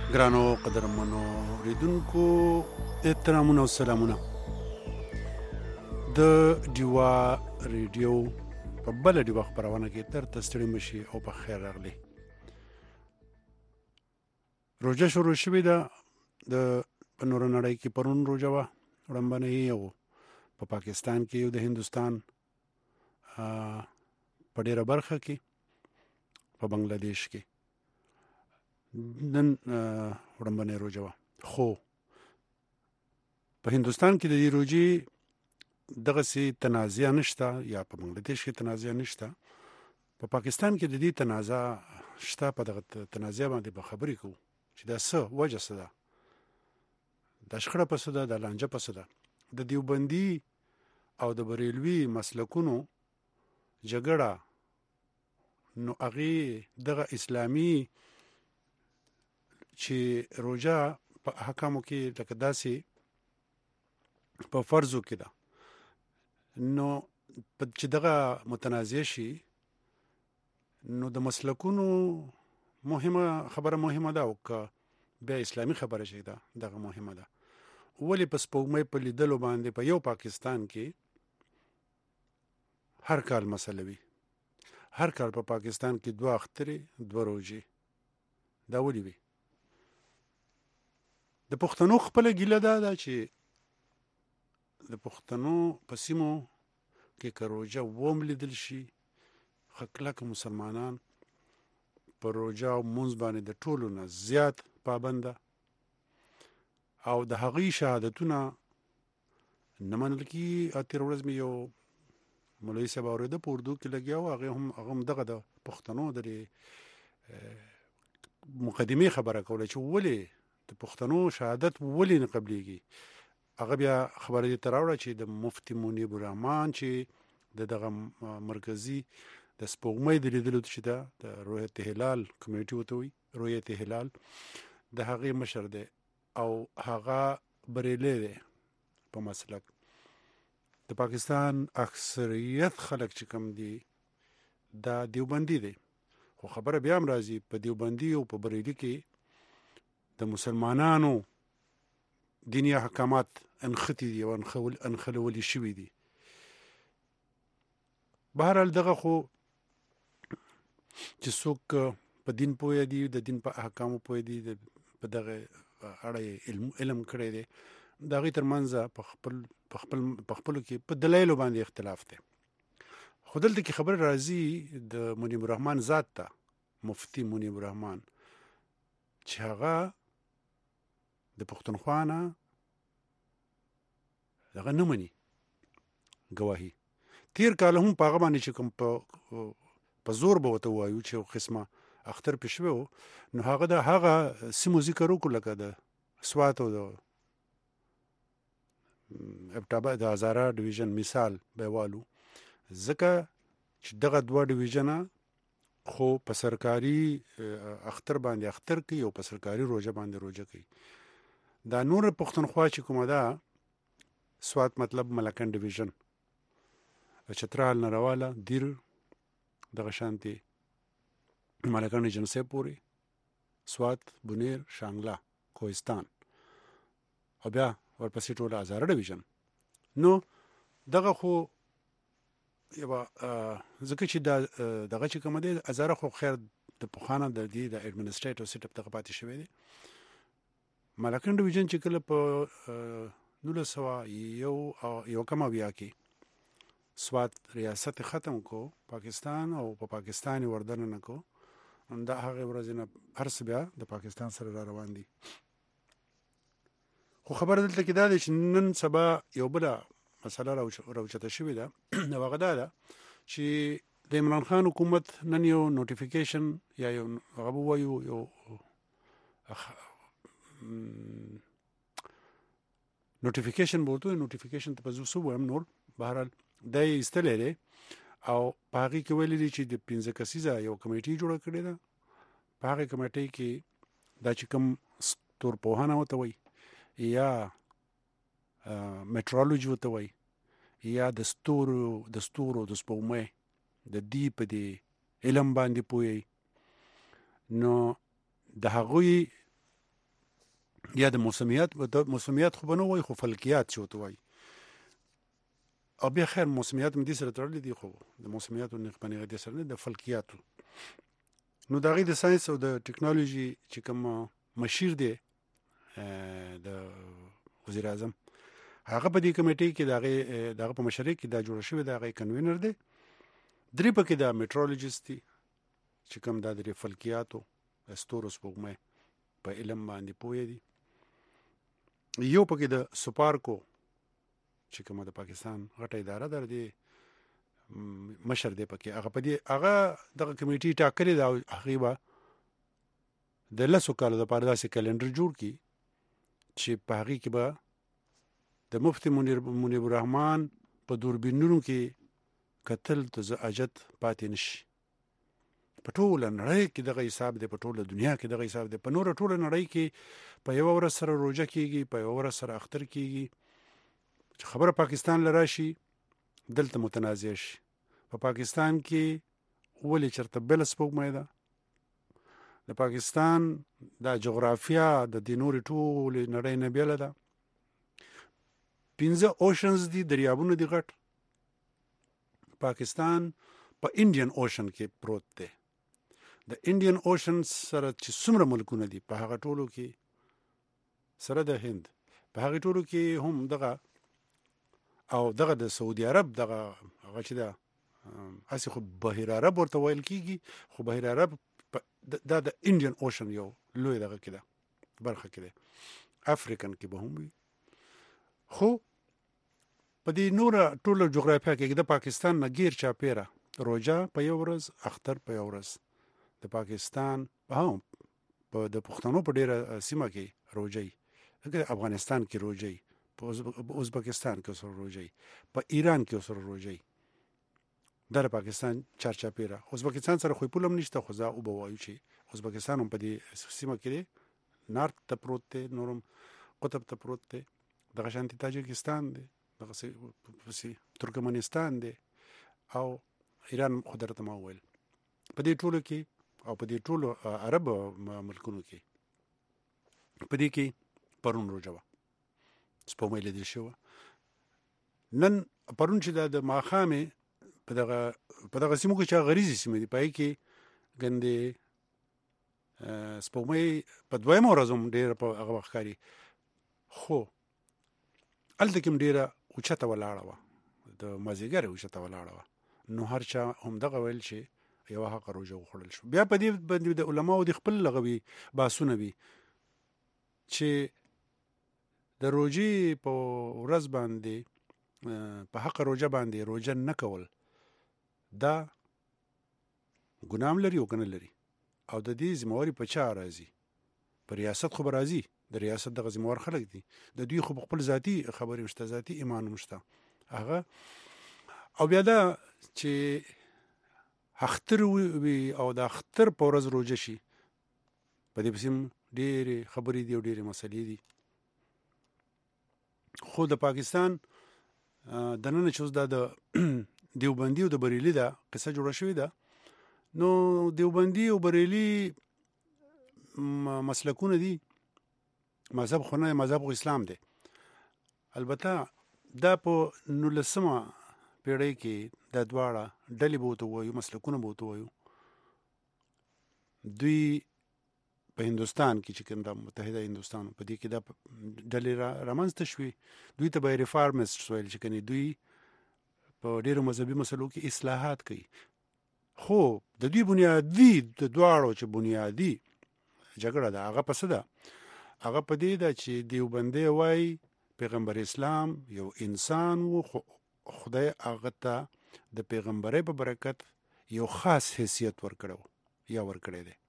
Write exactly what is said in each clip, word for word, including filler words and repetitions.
ګرانو قدرمنو اوریدونکو احترامونه او سلامونه د ډیوا ریډیو په بل ډیوا خبرونه کې تر تستړي مشي او په خیر راغلي. روزه شروع شوې ده د په نور نړۍ کې پرون روزه وا وړاندې یو په پاکستان کې یو د هندستان په ډیره برخه کې په بنگلاديش کې نن وړاندې روزه وا خو په هندستان کې د دې روزي دغه سي تنازع نشته یا په بنگلاديش کې تنازع نشته. په پا پاکستان کې د دې تنازع شته. په دغه تنازع باندې به خبرې کوو چې دا څه وجه څه ده، د شخړه پس ده، د لانجه پس ده، د دیوبندي او د بریلوي مسلکونو جګړه. نو هغه دغه اسلامي چې روزه په احکامو کې لکه داسې په فرضو کې ده، نو چې دغه متنازع شي نو د مسلکونو مهمه خبره مهمه ده او که بیا اسلامي خبره شي ده دغه مهمه ده. ولی په سپوږمۍ په لیدلو باندې په یو پاکستان کې هر کال مسله وي. هر کال په پاکستان کې دوه اخترې دوه روزې دا ولي وي. د پښتنو خپل ګیله دا ده چې د پښتنو په سیمو کې که روزه وم لیدل شي، خکلک مسلمانان په روزه او مونځ باندې د ټولو نه زیات پابنده او د هغې شهادتونه نه منل کېږي. تېره ورځ مې یو مولوي صاحب اورېده په اردو کې لګیا و، هغې هم هغه هم دغه د پښتنو د مقدمې خبره کوله چې ولې د پښتنو شهادت ولې نه قبلېږي. هغه بیا خبره دې ته راوړه چې د مفتي منیب الرحمن چې د دغه مرکزي د سپوږمۍ د لیدلو چې ده د رؤیت هلال کمیټي ورته وایي، رؤیت هلال، د هغې مشر دی او هغه بریلی دی په مسلک. د پاکستان اکثریت خلک چې کوم دي دا دیوبندي دی، خو خبره بیا هم راځي په دیوبندي او په بریلي کې د مسلمانانو دینی احکامات انختی دي او انخلولي شوي دي. بهرحال دغه خو چې څوک په دین پوه دي، د دین په احکامو پوه دي، په دغه اړه علم علم کړی دی، د هغې تر منځ په خپل په خپل په خپلو کې په دلایلو باندې اختلاف دی. خو دلته کې خبره راځي د منیب الرحمن ذات ته، مفتي منیب الرحمن چې هغه د پښتونخوا نه دغه نه مني ګواهي. تیر کال هم په هغه باندې چې کوم په زور به ورته ووایو چې یو قسمه اختر پې شوی و، نو هغه د هغه سیمو ذکر وکړو لکه د سوات او د ابټابا د هزاره ډویژن مثال به یې والو، ځکه چې دغه دوه ډویژنه خو په سرکاري اختر باندې اختر کوي او په سرکاري روژه باندې روژه کوي. دا نور پښتونخوا چې کومه ده، سوات مطلب ملکن ډویژن، چترال نه راواله، دیر، دغه شانتې ملکن ایجنسۍ پورې، سوات، بونیر، شانګله، کوهستان او بیا ورپسې ټوله هزاره ډویژن. نو دغه خو یوه ځکه چې دا دغه چې کومه دی هزاره خو خیر د پخوانه د دې د ایډمنسټریټو سیټ اپ دغه پاتې شوی دی. ملکن ډویژن چې کله په نولس سوه یو یو کم اویا کې سوات ریاست ختم کو، پاکستان او په پاکستان یې وردننه کو، دا هغې ورځې نه هر څه بیا د پاکستان سره را روان دي. خو خبره دلته کې دا دی چې نن سبا یو بله مسله راوچته شوې ده او هغه دا ده چې د عمران خان حکومت نن یو نوټیفیکیشن یا یو هغه به ووایو یو نوټیفیکیشن به ورته وایي، نوټیفیکیشن ته به زه څه ووایم نور، بهرحال دا یې ایستلی دی او په هغې کې ویلي دي چې د پنځه کسیزه یو کمیټي جوړه کړې ده. په هغې کمیټۍ کې دا چې کوم ستورپوهنه ورته وایي یا میټرالوجي ورته وایي یا د ستورو د ستورو د سپوږمۍ د دې په دې علم باندې پوهیږي، نو د هغوی یا د موسمیات د موسمیات خو بنو وای خو فلکیات شو ته وای او بیا خیر موسمیات مې دې سره تړلې دي خو د موسمیاتو نه خپنه دې سره نه د فلکیاتو نو دا غي د ساينس او د ټکنالوژي چې کوم مشیر دی د وزیر اعظم هغه په دې کمیټې کې دغه دغه په مشرۍ کې دا جوړ شوی دغه کنوینر دی درې پکې دا میټرولوژیست دي چې کوم دا د فلکیاتو استورو سپوږمۍ په علم باندې پوهې دي یو پکې د سپارکو چې کومه د پاکستان غټه اداره در دی مشر دی پکې هغه په دې هغه دغه کمیټې ټاکلې دا هغه به د لسو کالو د پاره داسې کلندر جوړ کی چې په هغه کې به د مفتي منیر منیب الرحمن په دوربینونو کې قتل ته اجت پاتې نشي په ټوله نړۍ کې دغه حساب دی په ټوله دنیا کې دغه حساب دی په نور ټوله نړۍ کې په یو ورځ سره روزه کیږي په یو ورځ سره اختر کیږي چې خبره پاکستان لراشي دلته متنازع شي په پاکستان کې ولې چرته بل سپوږمۍ ده د پاکستان د جغرافیا د دینور ټول نړۍ نه بیل ده پنځه اوشنز دي دریابونه دي غټ پاکستان په انډین اوشن کې پروت دی د انډین اوشن سره چې څومره ملکونه دي په هغه ټولو کې سره د هند په هغه ټولو کې هم دغه او دغه د سعودي عرب دغه هغه چې دا اسی خو بحیر عرب ورته ویل کیږي خو بحیر عرب دا د انډین اوشن یو لوی دغه کې ده برخه کې ده افریقن کې به هم وي خو په دې نور ټولو جغرافیا کې د پاکستان نه غیر چاپیره روجا په یو ورځ اختر په یو ورځ د پاکستان هم په د پښتنو په ډیره سیمه کې روجي دغه افغانستان کې روجي په ازبکستان کې سره روجي په ایران کې سره روجي در پاکستان چارچاپیره ازبکستان سره خو پولم نشته خو ځا او بوایو چې ازبکستان هم په دې سیمه کې نارت ته پروت دی نورم قطب ته پروت دی دغه شانتي تاجکستان دی دغه سي ترکمنستان دی او ایران خدرت ما ویل په دې ټولو کې او په دې ټولو عرب ملکونو کې په دې کې پرون روجوا سپوږمۍ لیدل شو نن پرون چې د ماخامه په دغه په دغه سیمو کې چې غریزي سیمې دی پای کې ګندې سپوږمۍ په دویمه ورځ هم ډېر په هغه وخت کاری خو الته کوم ډیره اوچته ولاړه و د مازیګر اوچته ولاړه و نو هر چا هم دغه ویل چې یو حق روزه وخړل شو بیا په دې باندې د علماو د خپل لغوي باسونه وي چې د روزي په ورځ باندې په حق روزه باندې روزه نه کول دا ګنام لري او کنه لري او د دې ذمہواری په چا راځي په ریاست خو راځي د ریاست د غزموار خلک دي د دوی خو خپل ذاتی خبرې مشته ذاتی ایمان مشته هغه او بیا دا چې اختر وي او د اختر په ورځ روزه شي په دې پسیم ډېرې خبرې دي او ډېرې مسلې دي خو د پاکستان د نن چې اوس دا د دیوبندي او د بریلي دا قصه جوړه شوې ده نو دیوبندي او بریلي مسلکونه دي مذهب خو نه مذهب خو اسلام دی البته دا په نولسمه پیړۍ کې د دواړه ډلې بوته وایو مسلکونه بوته وایو دوی په هندستان کې چې کوم د متحده هندستان په دې کې د ډلې رامنځته شوې دوی ته به ریفارمست ویل چې کني دوی په ډیرو مذهبي مسلو کې اصلاحات کوي خو د دوی بنیادی د دواړو چې بنیادی جګړه ده هغه پس ده هغه په دې ده چې دیوبندي وای پیغمبر اسلام یو انسان وو خدای هغه ته د پیغمبري په برکت یو خاص حیثیت ورکړو یا ورکړی دی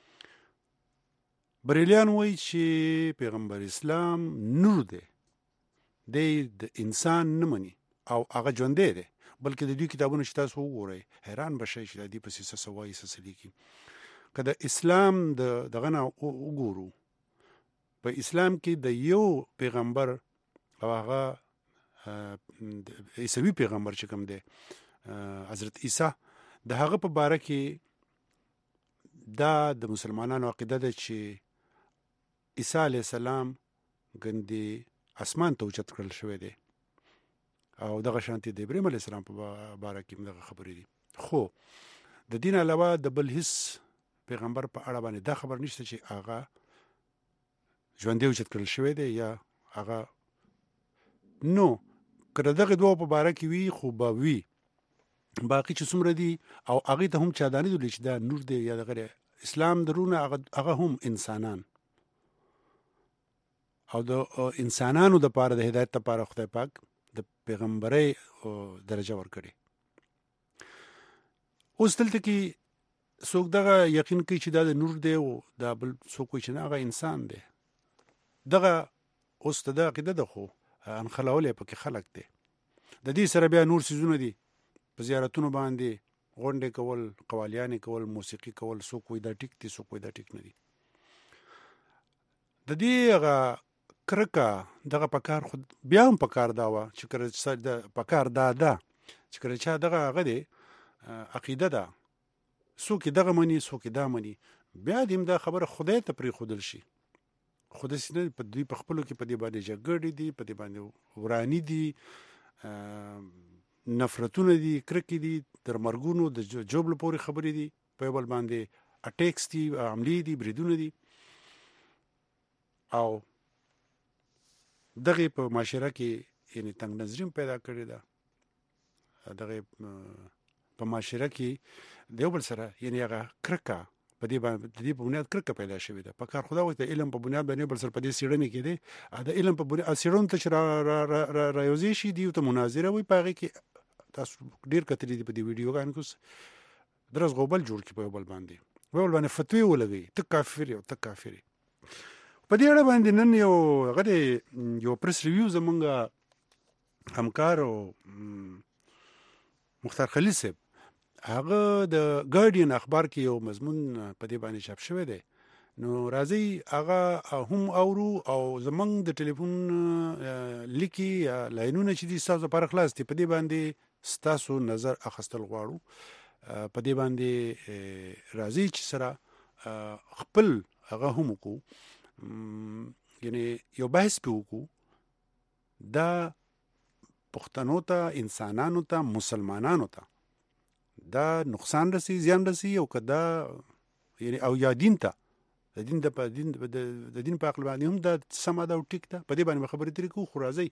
بریلیان وای چې پیغمبر اسلام نور دی د انسان نه مني او هغه ژوندی دی بلکې د دوی کتابونه چې تاسو وګورئ حیران بشئ چې د دې په څه څه وایي څه لیکي که د اسلام د دغه نه وګورو په اسلام کې د یو پیغمبر او هغه عیسوي پیغمبر چې کوم دی حضرت عیسی د هغه په باره کې دا د مسلمانانو عقیده ده چې عیسی علیه السلام ګندې اسمان ته اوچت کړل شوی دی او دغه شانتي د ابراهیم علیه السلام په باره کې دغه خبرې دي. خو د دین علاوه د بل هیڅ پیغمبر په اړه باندې دا خبر نشته چې هغه ژوندی اوچت کړل شوی دی یا هغه نو که د دغه دوه په باره کې وي خو به وي باقي چې څومره دي او هغې ته هم چا دا نه دي چې دا نور دی یا دغه اسلام درونه هغه هم انسانان او د انسانانو دپاره د هدایت دپاره خدای پاک د پیغمبرۍ درجه ورکړې. اوس دلته کې څوک دغه یقین کوي چې دا د نور دی او دا بل څوک کوي چې نه هغه انسان دی. دغه اوس ته دا عقیده ده خو انخلولی پکې خلک دی. د دې سره بیا نور څیزونه دي په زیارتونو باندې غونډې کول، قوالیانې کول، موسیقي کول. څوک وایي دا ټیک دي، څوک وایي دا ټیک نه دي. د دې هغه کرکه دغه پکار خود بیا هم پکار دا وه چې کله د پکار دا ده چې کله چا دغه هغه دی عقیده ده څوک یې دغه مني څوک یې دا مني بیا دې هم دا خبره خدای ته پرېښودل شي. خو داسې نه په دوی په خپلو کې په دې باندې جګړې دي، په دې باندې وراني دي، نفرتونه دي، کرکې دي، تر مرګونو د جوبلو پورې خبرې دي، په یو بل باندې اټیکس دي، حملې دي، بریدونه دي. او دغه په معاشره کې یعنی تنګ نظري پیدا کړې ده. دغه په معاشره کې د یو بل سره یعنی هغه کرکه په دې باندې د دې په بنیاد کرکه پیدا شوې ده. په کار خدا وایي د علم په بنیاد باندې بل سره په دې څېړنې کې دی د علم په بنیاد څېړنو ته چې رایوځي شي دي ته مناظره وایي. په هغې کې تاسو ډېر کتلي دي په دې ویډیوګانو کې درز غوبل جوړ کړي په یو بل باندې په یو بل باندې فتوې ولګوي ته کافر یې او ته کافر یې. په دې اړه باندې نن یو هغه دی یو پریس ریویو زمونږ همکار او مختار خلیل صاحب هغه د ګارډین اخبار کې یو مضمون په دې باندې چاپ شوی دی. نو راځئ هغه هم اورو او زمونږ د ټلیفون لیکي یا لاینونه چې دي ستاسو لپاره خلاص دي. په دې باندې ستاسو نظر اخیستل غواړو. په دې باندې راځئ چې سره خپل هغه هم وکړو یعنی یو بحث پې وکړو دا پښتنو ته، انسانانو ته، مسلمانانو ته دا نقصان رسی، زیان رسی او که دا یعنی او یا دین ته د دین د دین د دین په عقل باندې هم دا سمه ده او ټیک ده. په دې باندې خبرې ترې کوو. خو راځئ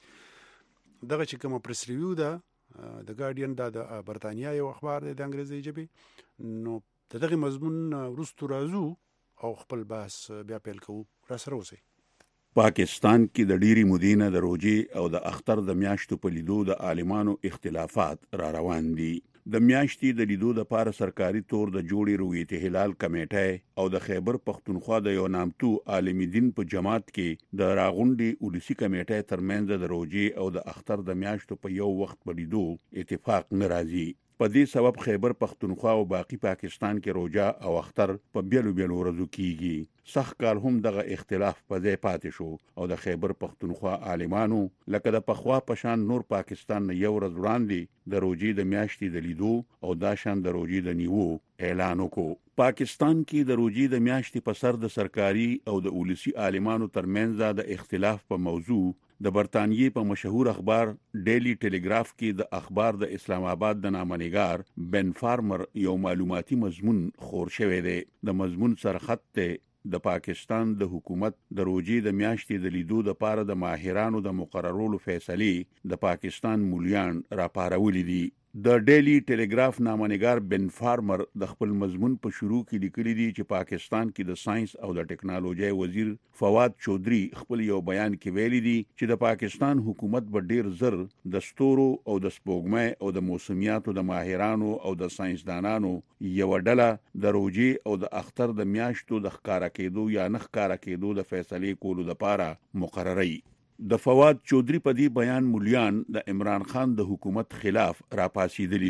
دغه چې کومه پریس ریویو ده د ګارډین دا د برطانیا یو اخبار دی د انګریزي ژبې، نو د دغه مضمون وروستو راځو او خپل بحث بیا پیل کوو. را سره اوسئ. پاکستان کې د ډېری مودینه د روژې او د اختر د میاشتو په لیدو د عالمانو اختلافات را روان دي. د میاشتې د لیدو د پاره سرکاري تور د جوړې رویت هلال کمیټه او د خیبر پختونخوا د یو نامتو عالمي دین په جماعت کې د راغونډي اولسي کمیټه ترمنځ د روژې او د اختر د میاشتو په یو وخت په لیدو اتفاق ناراضي. په دې سبب خیبر پختونخوا او باقی پاکستان کې روجا او اختر په بیلو بیلو ورځو کېږي. سخت کال هم دغه اختلاف په ځای پاتې شو او د خیبر پختونخوا عالمانو لکه د پخوا پشان نور پاکستان نه یو ورځ وړاندې د روجې د میاشتې د لیدو او دا شان د روجې د نیوو اعلان وکړو. پاکستان کې د روجې د میاشتې په سر د سرکاري او د اولسي عالمانو ترمنځ د اختلاف په موضوع د برطانیې په مشهور اخبار ډیلی ټیلیګراف کې د اخبار د اسلام آباد د نامنګار بن فارمر یو معلوماتي مضمون خور شوی دی. د مضمون سرخط ته د پاکستان د حکومت د روجې د میاشتې د لیدو د پاره د ماهرانو د مقررولو فیصلې د پاکستان مولیان راپارولې دي. د ډیلی ټیلیګراف نامنګار بن فارمر د خپل مضمون په شروع کې لیکلي دي چې پاکستان کې د ساينس او د ټکنالوژي وزیر فواد چودري خپل یو بیان کې ویلي دي چې د پاکستان حکومت به ډیر زر د ستورو او د سپوږمۍ او د موسمیاتو د ماهرانو او د ساينسدانانو یو ډله د روجې او د اختر د میاشتو د ښکارا کېدو یا نه ښکارا کېدو د فیصلې کولو لپاره مقرري. د فواد چودري په دې بیان مولیان د عمران خان د حکومت خلاف راپاسېدلي دي.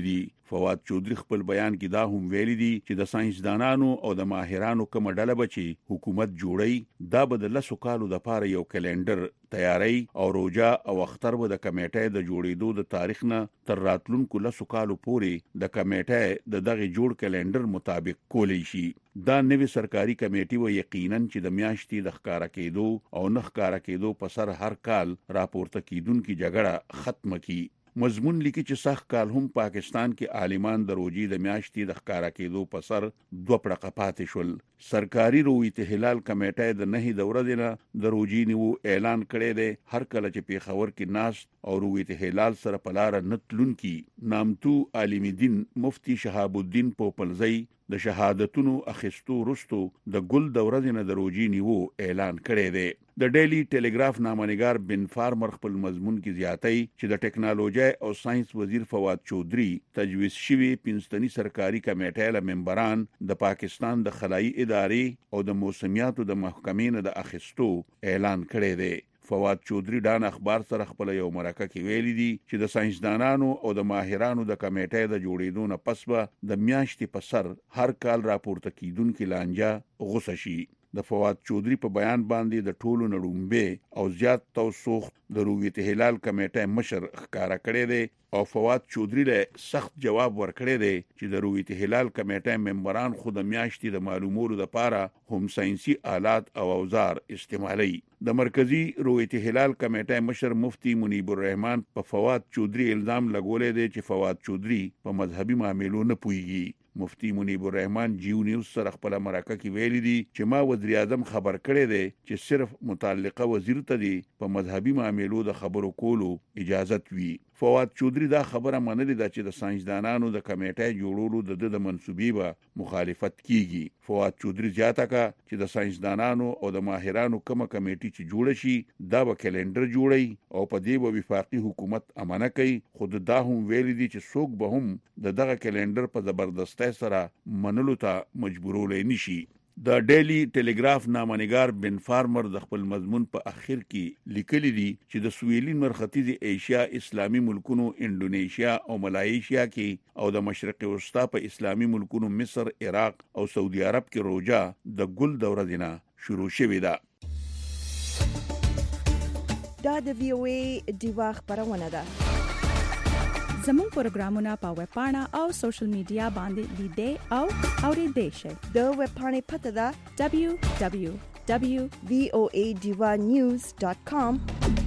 فواد چودري خپل بیان کې دا هم ویلي دي چې د ساينسدانانو او د ماهرانو کوم ډله بچي حکومت جوړي دا به د لسو کالو د پاره یو کلندر تیاری او روجا او اختر به د کمیټې د جوړېدو د تاریخ نه تر راتلونکو لسو کالو پورې د کمیټې د دغه جوړ کلندر مطابق کولی شي. دا نوې سرکاري کمیټه و یقینا چې د میاشتې د ښکارا کېدو او نه ښکارا کېدو په سر هر کال راپورته کیدونکو جګړه ختم کی. مضمون لیکي چې سخت کال هم پاکستان کې عالمان د روجي د میاشتې د ښکارا کېدو په سر دوه پړقه پاتې شول. سرکاري رویت هلال کمیټه د نه د ورځې نه د روجي نیو اعلان کړی دی هر کله چې پیښور کې ناس او رویت هلال سره په لار نتلون کې نامتو عالم دین مفتی شهاب الدین پوپلزی د شهادتونو اخیستو رستو د ګل د ورځې نه د روجي نیو اعلان کړی دی. د ډیلی ټیلیګراف نامنګار بن فارمر خپل مضمون کې زیاتای چې د ټکنالوژي او ساينس وزیر فواد چودري تجویز شوی پنځتنی سرکاري کمیټه له ممبران د پاکستان د خلایي ادارې او د موسمیاتو د محکمې نه د اخیستو اعلان کړی دی. فواد چودري ډان اخبار سره خپل یو مرکه کې ویلي دي چې د ساينسدانانو او د ماهرانو د کمیټې د جوړېدو نه پس به د میاشتې په سر هر کال راپورته کیدونکو لانجه غوسه شي. د فواد چودري په بیان باندې د ټولو نړومبه او زیات توسوخ د رویت هلال کمیټه مشر ښکارا کړی دی او فواد چودري له سخت جواب ورکړی دی چې د رویت هلال کمیټه ممبران خود میاشتې د معلوماتو لپاره هم ساينسي آلات او اوزار استعمالي. د مرکزی رویت هلال کمیټه مشر مفتی منیب الرحمن په فواد چودري الزام لګولې دی چې فواد چودري په مذهبي معاملو نه پويږي. مفتی منیب الرحمن جیو نیوز سره خپل مرکه کې ویلي دي چې ما وزیر اعظم خبر کړی دی چې صرف متعلقه وزیر ته دی په مذهبي معاملو د خبرو کولو اجازه وي. فواد چودري دا خبره منلې ده چې د ساينسدانانو د کمیټې جوړولو د د منسوبې به مخالفت کیږي. فواد چودري زیاته کا چې د ساينسدانانو او د ماهرانو کومه کمیټه چې جوړ شي دا به کلندر جوړي او په دې به وفاقي حکومت امانه کوي. خود دا هم ویلي دي چې څوک به هم د دغه کلندر په زبردستۍ سره منلو ته مجبورولای نشي. د ډیلی ټیلیګراف نامنګار بن فارمر د خپل مضمون په اخر کې لیکلي دي چې د سویلي مرختیزي ایشیا اسلامي ملکونو انډونیشیا او ملایشیا کې او د مشرق وسطا په اسلامي ملکونو مصر، عراق او سعودي عرب کې روجا د ګل دوره دینا شروع شوې ده. دا د وی او ای دیوا خبرونه ده. زموږ پروګرامونه په ویب پاڼه او سوشل میډیا باندې لیدئ او اوریدئ شئ. د ویب پاڼې پته ده دبلیو دبلیو دبلیو ډاٹ وی او ای ډیوا نیوز ډاٹ کام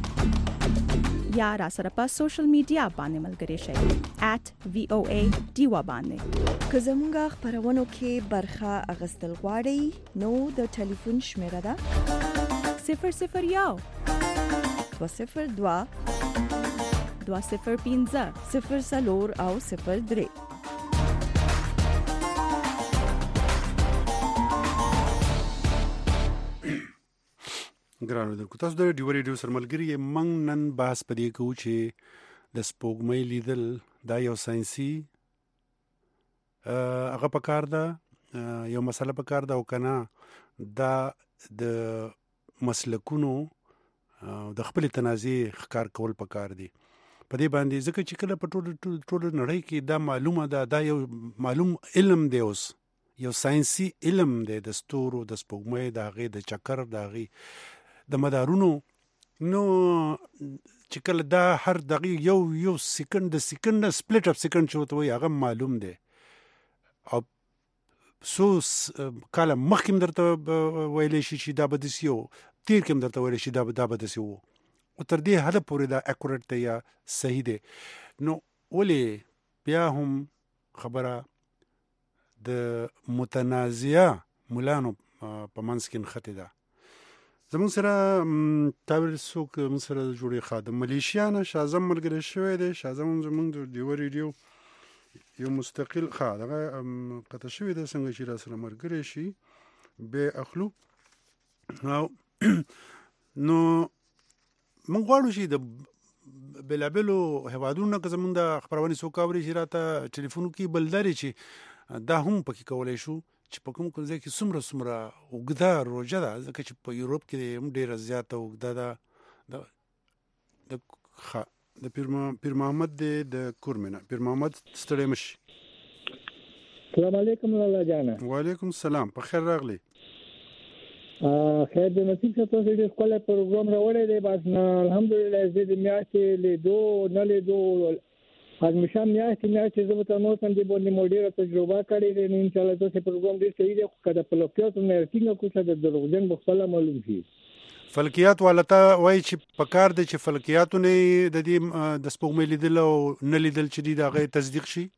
یا را سره په سوشل میډیا باندې ملګري شئ ایٹ وی او ای ډیوا باندې. که زموږ خبرونو کې برخه اخیستل غواړئ نو د ټلیفون شمیره ده صفر صفر یو دوه صفر دوه دوه صفر پنځه صفر څلور او صفر درې. ګرانو دلکو تاسو د ډیو ریډیو سره ملګری موږ نن بحث پدې کوو چې د سپوږمۍ لیدل دا یو ساينسي هغه پکار ده یو مسله پکار ده او کنه دا د مسلکونو د خپل تنازع ښکار کول پکار دي. په دې باندې ځکه چې کله په ټول ټول نړۍ کې دا معلومه ده دا یو معلوم علم دی، اوس یو ساينسي علم دی د ستورو د سپوږمۍ د هغې د چکر د هغې د مدارونو. نو چې کله دا هر دقیق یو یو سکند د سکند سپلټ اپ سکند چې ورته وایي هغه معلوم دی او څو کاله مخکې درته ویلی شي چې دا به داسې و، تیر کې درته ویلی شي دا به داسې و، او تر دې حده پورې دا اکورټ دی یا صحیح دی. نو ولې بیا هم خبره د متنازعه مولانو په منځ کې نښتې ده. زموږ سره تعبیر څوک موږ سره جوړې خادم ملیشیا نه شازم ملګری شوی دی. شازم زموږ د ډیو ریډیو یو مستقل ښه دغه قطع شوی دی، څنګه چې را سره ملګری شي بیا اخلو. او نو موږ غواړو چې د بېلابېلو هېوادونو نه که زموږ د خپرونې څوک اوري چې راته ټلیفون وکړي، بل لرې چې دا هم پکې کولی شو چې په کوم کوم ځای کې څومره څومره اوږده روژه ده، ځکه چې په یوروپ کې هم ډېره زیاته اوږده ده. د د پیر پیر محمد د کورمنه. پیر محمد ستړي مشي. السلام علیکم لالا جانا. وعلیکم السلام. په خیر راغلی. ا خیر د نصیب څخه تاسو دې خپل پروګرام راوړی دی. بس الحمدلله زه د میاشتې له دوه نه له دوه هرمشه میاشتې میاشتې زه ته نو څنګه دی باندې موډیره تجربه کړې ده. ان شاء الله تاسو پروګرام ډیر صحیح دی. کله په لوکیات نه ارتینګه کوڅه د دروغجن بخښله معلوم شي. فلکیات ولته وای چې په کار دي چې فلکیاتونه د دې د سپوږمۍ لیدل او نه لیدل چې دی دغه تصدیق شي.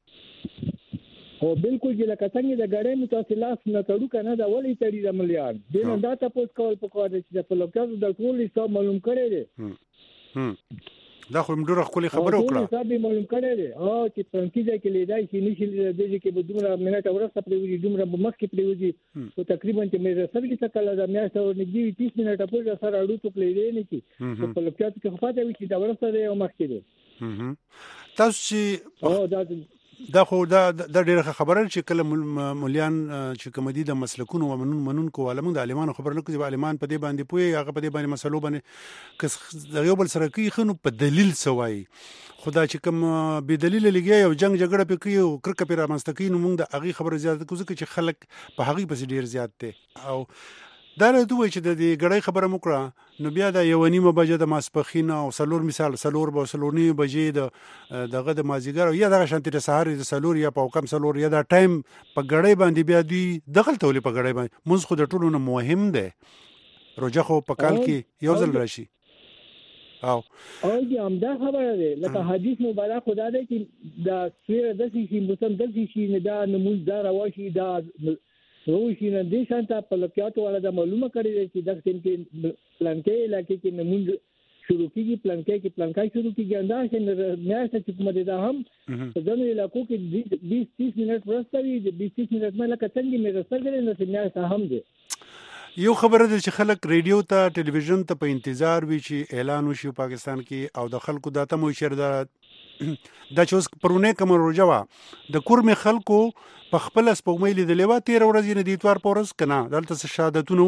او بالکل چې لکه څنګه د غړې متصلات نه تړو کنه دا ولې تړي د مليار دین دا تاسو کول په کوه چې د فلکیات د ټول حساب معلوم کړي دي. هم دا خو موږ خپل خبره وکړه. حساب معلوم کړي دي او چې څنګه ځکه کې لیدای شي نشي د دې کې به دومره منټه ورسته پرې دومره مخ کې پرې او تقریبا چې مې سره کې څه کله د میاشتې او نږدې تیس منټه پورې سره اړو ته پلي دی نه کی په فلکیات کې خفاته وي چې دا ورسته دی او مخ کې دی. تاسو چې او دا دا خو دا د ډیره خبره چې کله مليان چې کومدي د مسلکونو ومنون منون کو علماء د علمانو خبر نه کوي. علمان په دې باندې پوي هغه په دې باندې مسلو باندې کس د یو بل سره کوي خنو په دلیل سوای. خدا چې کوم به دلیل لګي او جنگ جګړه پکې او کرکه پر مستقین موږ د هغه خبره زیات کوو چې خلک په هغه پس ډیر زیات دي. او دا له دوی چې د دې غړې خبره مکړه نو بیا د یو نیمه بجې د ماسپخین او سلور مثال سلور به سلورنی بجې د دغه د مازیګر یا د شانتي د سحر د سلور یا په کم سلور یا د ټایم په غړې باندې بیا دوی دخل تولې په غړې باندې موږ خو د ټولو نه مهم ده. روزه خو په کال کې یو ځل راشي. او او دې همدا خبره ده لکه حدیث مبارک خدا دې چې د سویره د شي مسلم د شي نه دا نموز دا رواشي دا روشي نه دي شانته په لکياتو ولا د معلومه کړی چې د ټیم کې پلانکې علاقې کې نمون شروع کیږي پلانکې کې پلانکای شروع کیږي انداز چې میاشت چې کومه ده هم په ځینو علاقو کې بیس تیس منټ ورستوي د بیس تیس منټ مله کڅنګي مې رسېږي نو چې میاشت هم ده. یو خبره ده چې خلک ریډیو ته ټلویزیون ته په انتظار وي چې اعلان وشي پاکستان کې او د خلکو داته مو شر ده دا چې اوس پرونه کوم روجوا د کورم خلکو په خپل سپوږمۍ لیدلې و تیر ورځې نه د اتوار پورس کنه دلته شهادتونه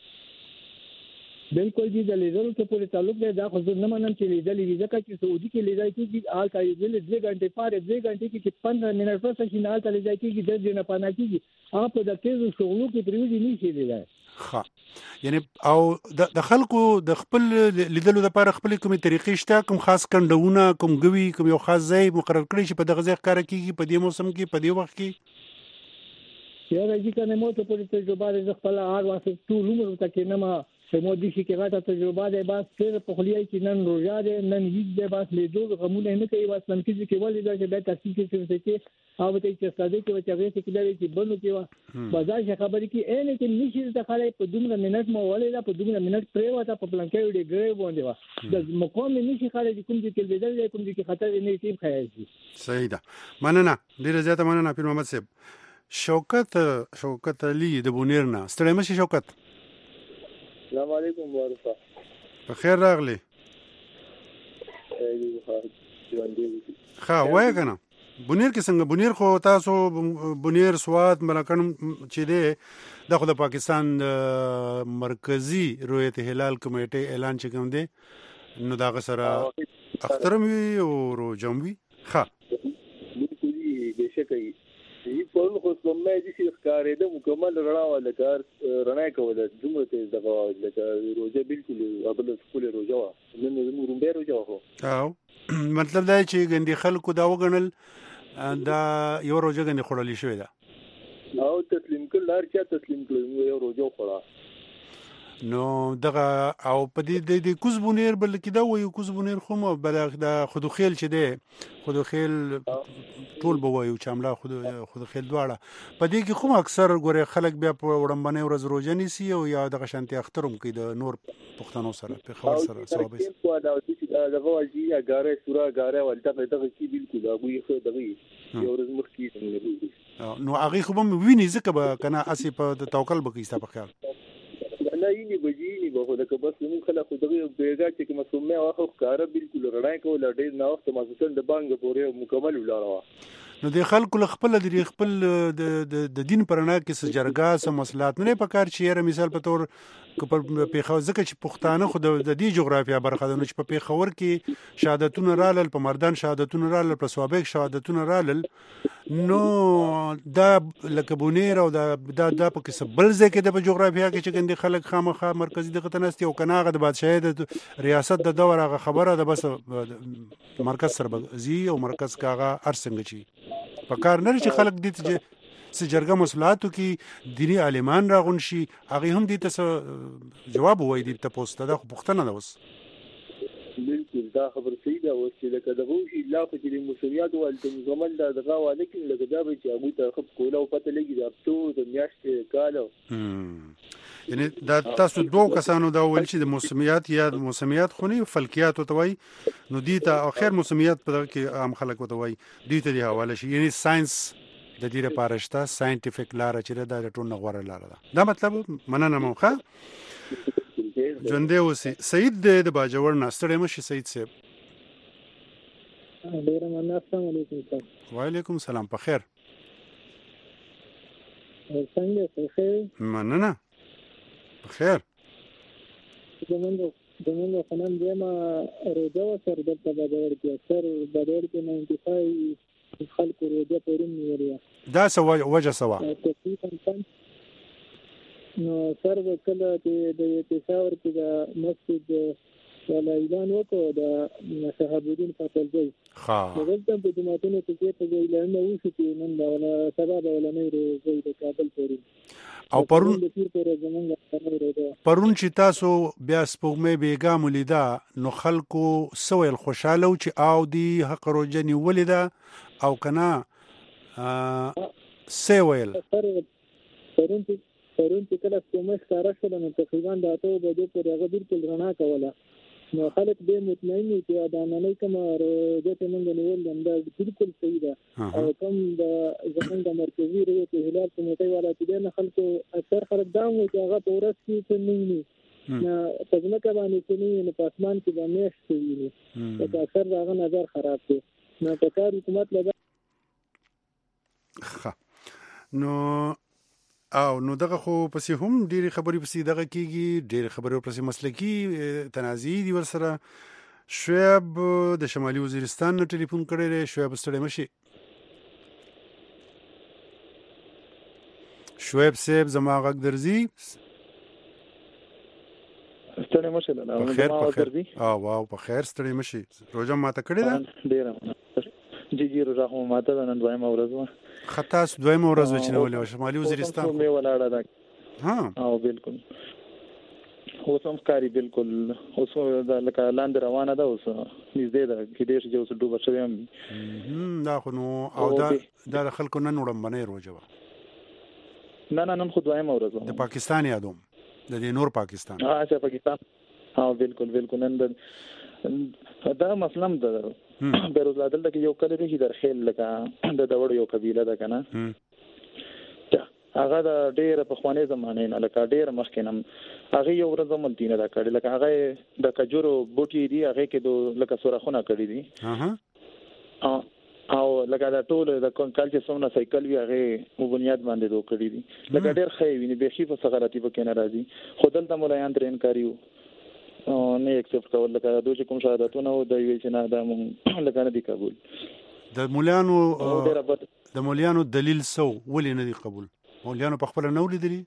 بالکل دي د لیدلو ته پورې تعلق دی. دا خو زه نه منم چې لیدلې ځکه چې سعودي کې لیدای کېږي آل تای دل دوه غنټې پاره دوه غنټې کې چې پندرہ منټ پس چې نه آل تای لیدای کېږي د دې نه پانا کېږي اپ د تیزو شغلو کې پریوځي نشي لیدای. ها یعنی او د خلکو د خپل لیدلو لپاره خپل کومې طریقې شته کوم خاص کندونه کوم غوي کوم یو خاص ځای مقرر کړی چې په دغه ځای ښکار کیږي په دې موسم کې په دې وخت کې یو راځي کنه مو ته په تجربه د خپل هر وخت ټول عمر ته کې نه ما سمو دي چې کېغه تجربه ده بس پھر په خلیه کې نن روزه ده نن هیڅ ده بس له دوه غمونه نه کوي بس نن کې کې ولې دا چې به تاسو کې څه کې او ته چې ستاسو کې چې هغه کې لري چې بنو کې بازار خبرې کې ان کې نشي د خلای په دومره منټ مو ولې دا په دومره منټ پرې وته په پلان کې وړي ګرې باندې وا د مقام نشي خلای کوم چې کې بدل کوم چې خطر نه ټیم خایي. صحیح ده. مننه ډیره زیاته مننه پیر محمد صاحب. شوکت شوکت علي د بونیرنا ستړي مشي شوکت. السلام علیکم ورحمت الله. بخیر راغلی. ښه وای کنه بونیر کې څنګه بونیر خو تاسو بونیر سواد ملکن چې دی د خو د پاکستان مرکزی رویت هلال کمیټه اعلان چې کوم دی نو دا غسره اخترم وی او روجم وی. ښه بالکل بشکای ای په خو کومه دي چې ښکارې د مکمل رڼا ولا کار رڼا کوله دومره تیز دغه لکه روزه بالکل خپل خپل روزه نن زموږ رومبه روزه هو او مطلب دا چې ګندې خلکو دا وګڼل دا یو روزه ګندې خړلې شوې ده او تسلیم کړل هر چا تسلیم کړل یو روزه خړا نو دغه او په دې د کوزبونیر بل کې دا وایو کوزبونیر خو مو بل د خودخیل چې دی خودخیل ټول به وایو چې عمله خود خودخیل دواړه په دې کې خو اکثر ګوره خلک بیا په وړاندې ورځ روزه نیسي او یا دغه شانتي اخترم کوي د نور پښتنو سره په خبر سره ثواب یې په دا چې دغه واجی اګاره سورا اګاره ولته دغه کې بالکل هغه یې دغه یو ورځ مخ کې نو هغه خو به ویني ځکه به کنه اسی په توکل بکیستا په خیال نه یې بجینی به خو د بس نو خلک دغه بیګا چې کوم سمه واخو کار بالکل رڼا کول ډېر نه وخت ما څنګه د بانګ پورې مکمل ولاړه نو د خلکو خپل د خپل د د دین پرنا کې سجرګا سم مسلات نه پکار چې یره مثال په تور که په پیښور ځکه چې پښتانه خو د دې جغرافیا برخه ده، نو چې په پیښور کې شهادتونه رالل، په مردان شهادتونه رالل، په سوابق شهادتونه رالل، نو دا لکه بونیر او دا دا دا په کیسه بل ځای کې د جغرافیا کې چې ګندې خلک خامخا مرکزی دغه تنستي او کناغه د بادشاہي د ریاست د دور هغه خبره ده، بس مرکز سره زی او مرکز کاغه ارسنګ چی په کار نه چې خلک دي چې څه جرګه مسلاتو کې دینی عالمان راغون شي، هغه هم دې ته جواب وایي دې ته پوسټه ده خو پښتنه ده. اوس بالکل دا خبر صحیح ده، اوس چې لکه دغه شي لا په دې مسولیت او د زمل دا دغه ولیکن لکه دا به چې هغه ته خپ کوله او پته لګي دا ته د میاشتې کاله، یعنی دا تاسو دوه کسانو دا ویل چې د موسمیات یا موسمیات خونی فلکیات وتوي، نو دې ته اخر موسمیات په دغه کې عام خلک وتوي دې ته دی حواله شي، یعنی ساينس د دې لپاره شته ساينټیفیک لار چې دا ټول نه غوړه لار ده. دا مطلب مننه موخه ژوندې اوسئ. سعید د باجوړ نه ستړی مشي. سعید صاحب ډیر مننه. السلام علیکم. وعلیکم السلام. په خیر؟ څنګه په خیر؟ مننه په خیر. زمونږ زمونږ خنم دیمه روزه وسر د باجوړ کې اکثر باجوړ کې نایمټي فایو خلکو روزه پرون نیولې دا سوا وجه سوا نو سر وکړه چې د پېښور کې د مسجد ولا اعلان وکړو د شهاب الدین فاطمي ها دلته په جماعتونو کې په اعلان نه وشو چې نن دا ولا سبب ولا نه روزه د کابل پرون او پرون پرون چې تاسو بیا سپوږمۍ بیګا مولیدا نو خلکو سویل خوشاله و چې او دی حق روزه نیولې ده او کنا سویل پرون چې پرون چې کله سپوږمۍ ښکاره شوه نو تقریبا د اته بجو پورې هغه بالکل رڼا کوله، نو خلک به مطمئن وي چې دا نننۍ کومه روزه چې موږ نیول دا بالکل صحیح ده او کوم د زمونږ د مرکزي روزه هلال کمیټې والا چې نه خلکو اکثر خلک دا وایي چې هغه په ورځ کې څه نه وي نه په ځمکه باندې څه نه وي، نو په اسمان کې به میاشت وي، نو اکثر د هغه نظر خراب دی. نو په کار حکومت لږ نو او نو دغه خو پسې هم ډېری خبرې پسې دغه کېږي، ډېری خبرې پسې مسلکي تنازعي دي ورسره. شعیب د شمالي وزیرستان نه ټلیفون کړی دی. شعیب ستړی مشي. شعیب صاحب زما غږ درځي؟ ستړی مشي نه په خیر په خیر. او واو په خیر ستړی مشي. روزه ماته کړې ده؟ ډېره جی جی روزه خو ماته ده، نن دویمه ورځ وه. خطاس دویمه ورځ و چې نیولې شمالي وزیرستان مې ولاړه ده. ها او بالکل اوس هم ښکاري بالکل اوس لکه لاندې روانه ده، اوس نږدې ده کېدای شي چې اوس ډوبه شوې هم دا خو نو او دا دا د خلکو نن وړاندې روزه وه. نه نه نن خو دویمه ورځ وه د پاکستان یادوم د دې نور پاکستان. اچھا پاکستان. ها بالکل بالکل نن دا مسلم ده بیروز لادل دغه یو کله دی در خیل لکه د دوړ یو قبيله ده کنه، هغه د ډېر په خوانې زمانه نه لکه ډېر مخکینم هغه یو ورځ ملتینه دا کړي، لکه هغه د کجورو بوټي دی هغه کې د لکه سورخونه کړي دي ها او لکه دا ټول د کال چې څومره سایکل وی هغه بنیاد باندې دوه کړي دي، لکه ډېر خې ویني به خې په صغراتي په کې ناراضي خودل د مولایان ترين کاریو نه ایکسپټ کول، لکه د دوی کوم شهادتونه او د ویل چې نه د مونږ لکه نه دي قبول. د مولیانو د مولیانو دلیل سو ولې نه دي قبول؟ مولیانو په خپل نه ولیدلی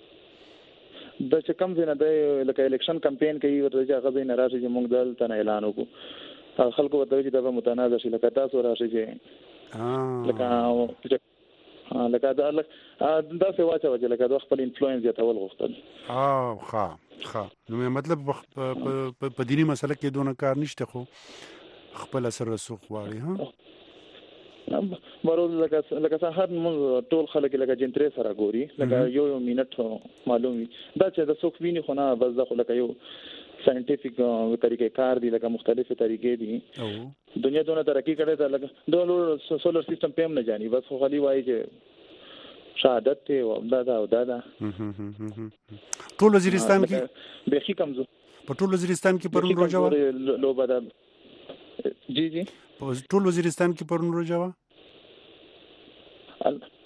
د چې کم ځنه د لکه الیکشن کمپاین کوي ورته هغه ځای نه راشي چې مونږ دلته اعلان وکړو، خلکو ورته چې دا متنازع شي لکه تاسو راشي چې لکه لکه دا دا څه واچو چې لکه دا خپل انفلوئنس یتول غوښتل. اه ښه ښه نو مطلب په دینی مسله کې دونه کار نشته، خو خپل سره رسوخ واړي. ها مرول لکه لکه سهار موږ ټول خلک لکه جنتري سره ګوري، لکه یو یو منټ معلومي دا چې د څوک ویني خو نه بس دا خو لکه یو ساينټیفیک طریقې کار دي، لکه مختلفه طریقې دي. دنیا دونه ترقی کړې ده، لکه ډول سولر سیستم پم نه جاني، بس خو خالي وایي چې شهادت ته او دا دا او دا دا ټول وزیرستان کې به خي کمزور په ټول وزیرستان کې پرون روزه و لو بدا جی جی په ټول وزیرستان کې پرون روزه و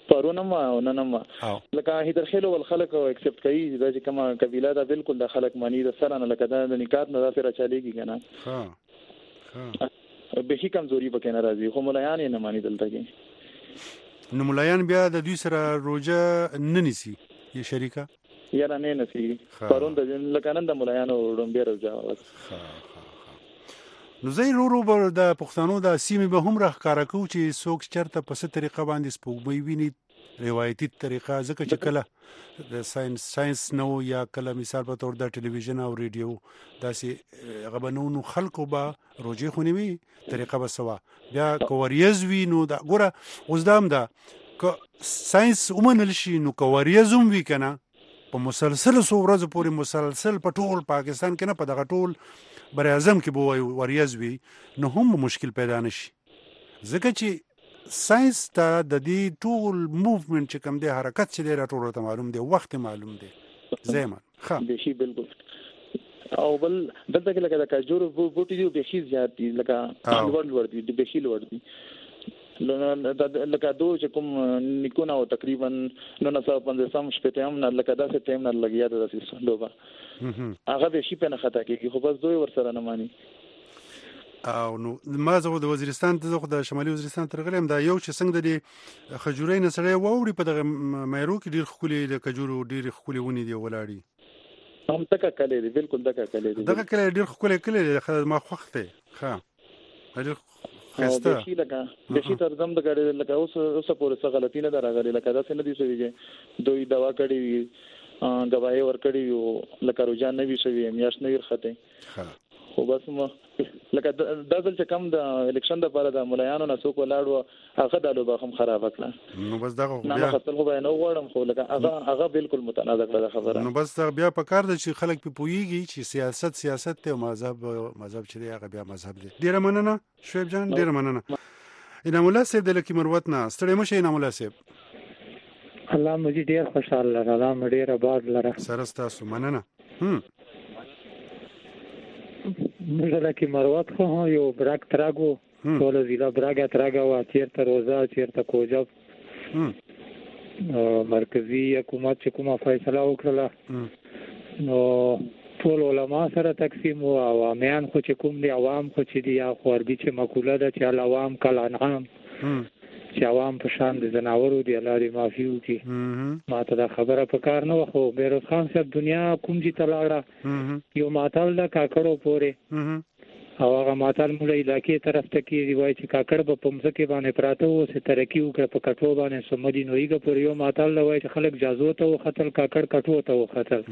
پرونه ما او نه ما لکه هیدر خلو ول خلک او اکسپټ کوي دا چې کومه قبيله دا بالکل د خلک مانی د سره نه لکه دا د نکات نه سره چاليږي کنه ها ها به هي کمزوري پکې نه راځي خو ملایان یې نه مانی دلته کې نو ملایان بیا د دوی سره روزه نه نسی یې شریکه یا نه نسی پرون د لکانن د ملایانو رومبه راځه نو زه ورو ورو د پښتنو د سیمې به هم راخاره کو چې څوک چرته په ست طریقه باندې سپوږمۍ ویني روایتي طریقه ځکه چې کله د ساينس ساينس نو یا کله مثال په تور د ټلویزیون او ریډیو داسې غبنونو خلکو به روجي خونوي طریقه به سوا بیا کوریز وی نو دا ګوره اوس دام دا ک ساينس ومنل شي نو کوریزم وی کنه په مسلسل سو ورځې پورې مسلسل په ټول پاکستان کې نه په دغه ټول بر اعظم کې به وریز وی نو هم مشکل پیدا نشي ځکه چې ساينس ته د دې ټول موومېنټ چې کوم دی حرکت چې دی راټول ته معلوم دی وخت معلوم دی زمان ښه به شي بالکل او بل دلته کې لکه د کاجور بوټي دی به شي زیات دي لکه ور ور دي به شي ور دي لکه دوه چې کوم نیکونه او تقریبا نو نه صاحب باندې سم شپته هم نه لکه داسې ټیم نه لګیا د داسې لوبه هغه به شي په نه خطا کېږي خو بس دوی ور سره نه مانی او نو ما زه د وزیرستان ته زه د شمالي وزیرستان ترغلم دا یو چې څنګه د خجورې نه سره ووري په دغه مېرو کې ډیر خولي د کجورو ډیر خولي ونی دی ولاړی هم تک کله دی بالکل دغه کله دی دغه کله ډیر خولي کله ما خوخته ښه ډیر خسته شي لکه د شي تر دم د غړي لکه اوس اوس پورې څه غلطی نه دراغلي لکه دا څه نه دي شوی دوی دوا کړي غوايي ور کړي لکه روزان نه وي شوی میاش نه ورخته ها خو بس ما لکه د دل چې کم د الیکشن د لپاره د ملایانو نه څوک ولاړو هغه د لوبه هم خراب کړه نو بس دا خو بیا نه خپل خو نه غواړم خو لکه هغه هغه بالکل متنازع کړه خبره نو بس بیا په کار د چې خلک په پویږي چې سیاست سیاست ته مذهب مذهب چې دی هغه بیا مذهب دی ډیر مننه شعیب جان ډیر مننه انعام الله صاحب د لکی مروت نه ستړي مشه انعام الله صاحب الله مجي ډیر خوشاله الله مې ډیر آباد لره سره تاسو مننه هم موږ لکه مروت خو یو برګ تراغو ټول زیلا برګ تراغو چیرته روزا چیرته کوجب مرکزی حکومت چې کومه فیصله وکړه نو ټول علما سره تقسیم او عوامیان خو چې کوم دي عوام خو چې دي یا خورګي چې مقوله ده چې العوام کل انعام چې عوام په شان د زناورو دی الله دې معافي وکړي ما ته دا خبره په کار نه وخو بیروز خان صاحب دنیا کوم دي تلاړه یو ماتل دا کاکړو پورې او هغه ماتل مولا علاقې طرف ته کې وایي چې کاکړ په پمزه باندې پراته وو سه ترقی وکړه په کټو باندې سمدي نوېګه پر یو ماتل وایي چې خلک جازو ته وختل کاکړ کټو ته وختل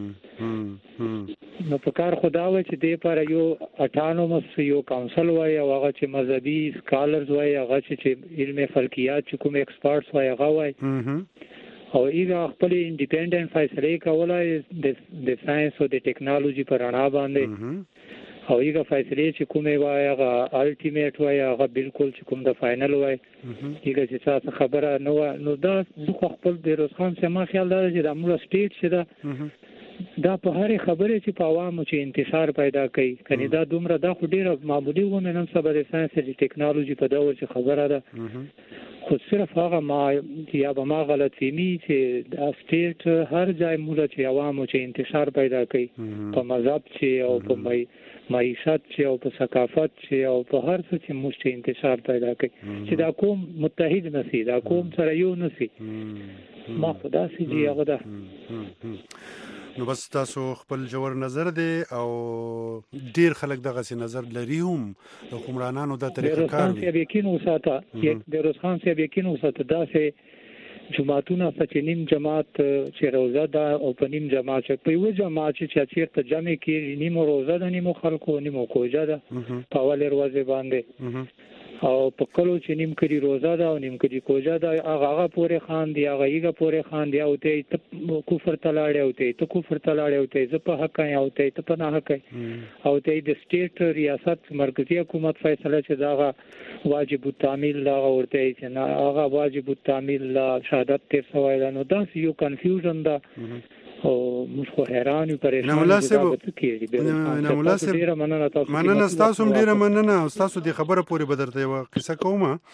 نو په کار خدا وایي چې دې پر یو اټانومس یو کونسل وایي او هغه چې مذهبي سکالرز وایي هغه چې علم فلکیات چې کوم ایکسپرټس وایي هغه وایي او ایغه خپل انډیپندنت فیصله کولای د ساينس او د ټیکنالوژي پر اړه باندې او ایغه فیصله چې کومه وای هغه الټیمیټ وای هغه بالکل چې کوم د فائنل وای ایغه چې تاسو خبره نو نو دا زه خپل بیروز خان سما خیال دا چې د امور سټیټ شه دا دا په هر خبره چې په عوامو چې انتشار پیدا کوي کني دا دومره دا خو ډیره معمولی و نه نن سبا د ساينس او ټیکنالوژي په دور چې خبره ده خو صرف هغه ما یا به ما غلط فهمي چې د سټیټ هر ځای موږ چې عوامو چې انتشار پیدا کوي په مذهب چې او په مې معیشت چې او په ثقافت چې او په هر څه چې موږ انتشار پیدا کوي چې دا کوم متحد نشي دا کوم سره یو نشي ما خدا سي جی هغه ده نو بس تاسو خپل جوړ نظر دی او ډیر خلک دغه سي نظر لري هم د حکمرانانو د طریقه کار دی یقین وساته یک د روز خان سی یقین وساته دا سه جماعتونه چې نیم جماعت چې روزه ده او په نیم جماعت چې په یو جماعت چې چیرته جمع کې نیم روزه ده نیم خلکو نیم کوجه ده په اول ورځ باندې او په کلو چې نیم کړي روزه ده او نیم کړي کوجه ده هغه هغه پورې خان دی هغه یې پورې خان دی او ته کفر تلاړی او ته ته کفر تلاړی او ته ز په حق او ته ته په نه حق او ته د سټیټ ریاست مرکزی حکومت فیصله چې دا واجب التعمیل لا ورته چې نه هغه واجب التعمیل لا شهادت تر سوال نو دا یو کنفیوژن ده او موږ خو حیران یو پریشان یو نه مناسب مننه تاسو مننه تاسو ډیره مننه تاسو د خبره پوری بدرته یو قصه کومه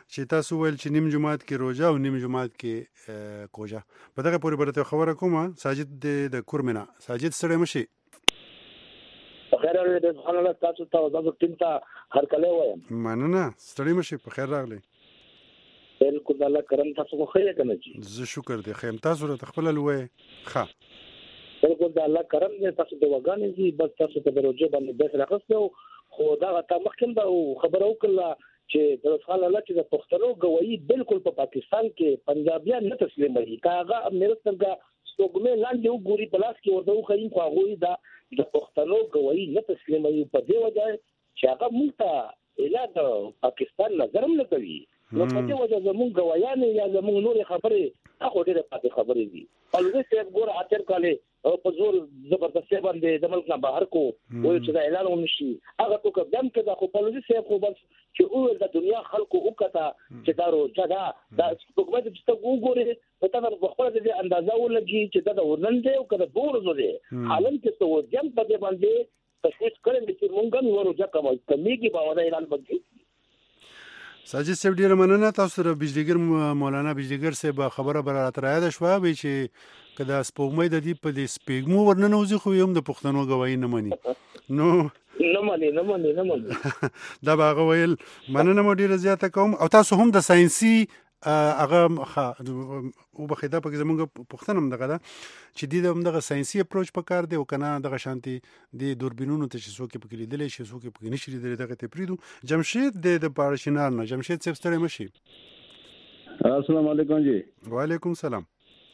چې تاسو ویل چې نیم جماعت کې روزه او نیم جماعت کې کوجا په دغه پورې برته خبره کومه ساجد د کورمنا ساجد سره مشي خیر اورې د خلک تاسو ته زما ټیم ته هر کله وایم مننه ستړي مشي په خیر راغلی بالکل الله کرم تاسو خو خیر کنه جی زه شکر دې خیم تاسو ته خپل لوي ښه بالکل د الله کرم دې تاسو د وګانې دي بس تاسو ته دروځي باندې د راغستو خو دا تا مخکې دا خبرو کله چې د خپل الله چې د پښتنو گواہی بالکل په پاکستان کې پنجابیان نه تسلیموي کاغه امنیتګه ستوګمه لاندې وګوري بلاس کې ورته خو خو هغه دا د پښتنو گواہی نه تسلیموي په دې وجه چې هغه ملته اله د پاکستان نظر نه کوي نو په دې وجه زموږ گوايان یا زموږ نور خبرې هغه ډېر پاتې خبرې دي الوی صاحب ګور اثر کاله او په زور زبردست باندې د ملک نه بهر کو وایي چې دا اعلان ونشي هغه تو قدم کړه خو په الوی صاحب خو بس چې او د دنیا خلکو وکړه چې دا روزه دا د حکومت چې تاسو وګورئ په تاسو په خپل دې اندازه ولګي چې دا ورنن دی او کله دور زو دی حالم کې تو جنگ په دې باندې تشویش کړي چې مونږ هم ورجه کوو کمیږي باور اعلان وکړي ساجد صاحب ډیره مننه تاسو سره بجلیګر مولانا بجلیګر صاحب خبره برات را یاد شوه به چې کدا سپوږمۍ د دې په دې سپېګمو ورننه وځي خو هم د پښتنو گواهی نه مني نو نه مني نه مني نه مني دا باغ ویل مننه مو ډیره زیاته کوم او تاسو هم د ساينسي هغه او بخیدا په زمونږ پښتنم دغه دا چې د دغه ساينسي اپروچ په کار دی او کنه دغه شانتي د دوربینونو ته چې څوک په کلیدل شي څوک په نشي لیدل دغه ته پریدو جمشید د پارشینار نه جمشید صاحب ستړي مشي السلام علیکم جی وعلیکم السلام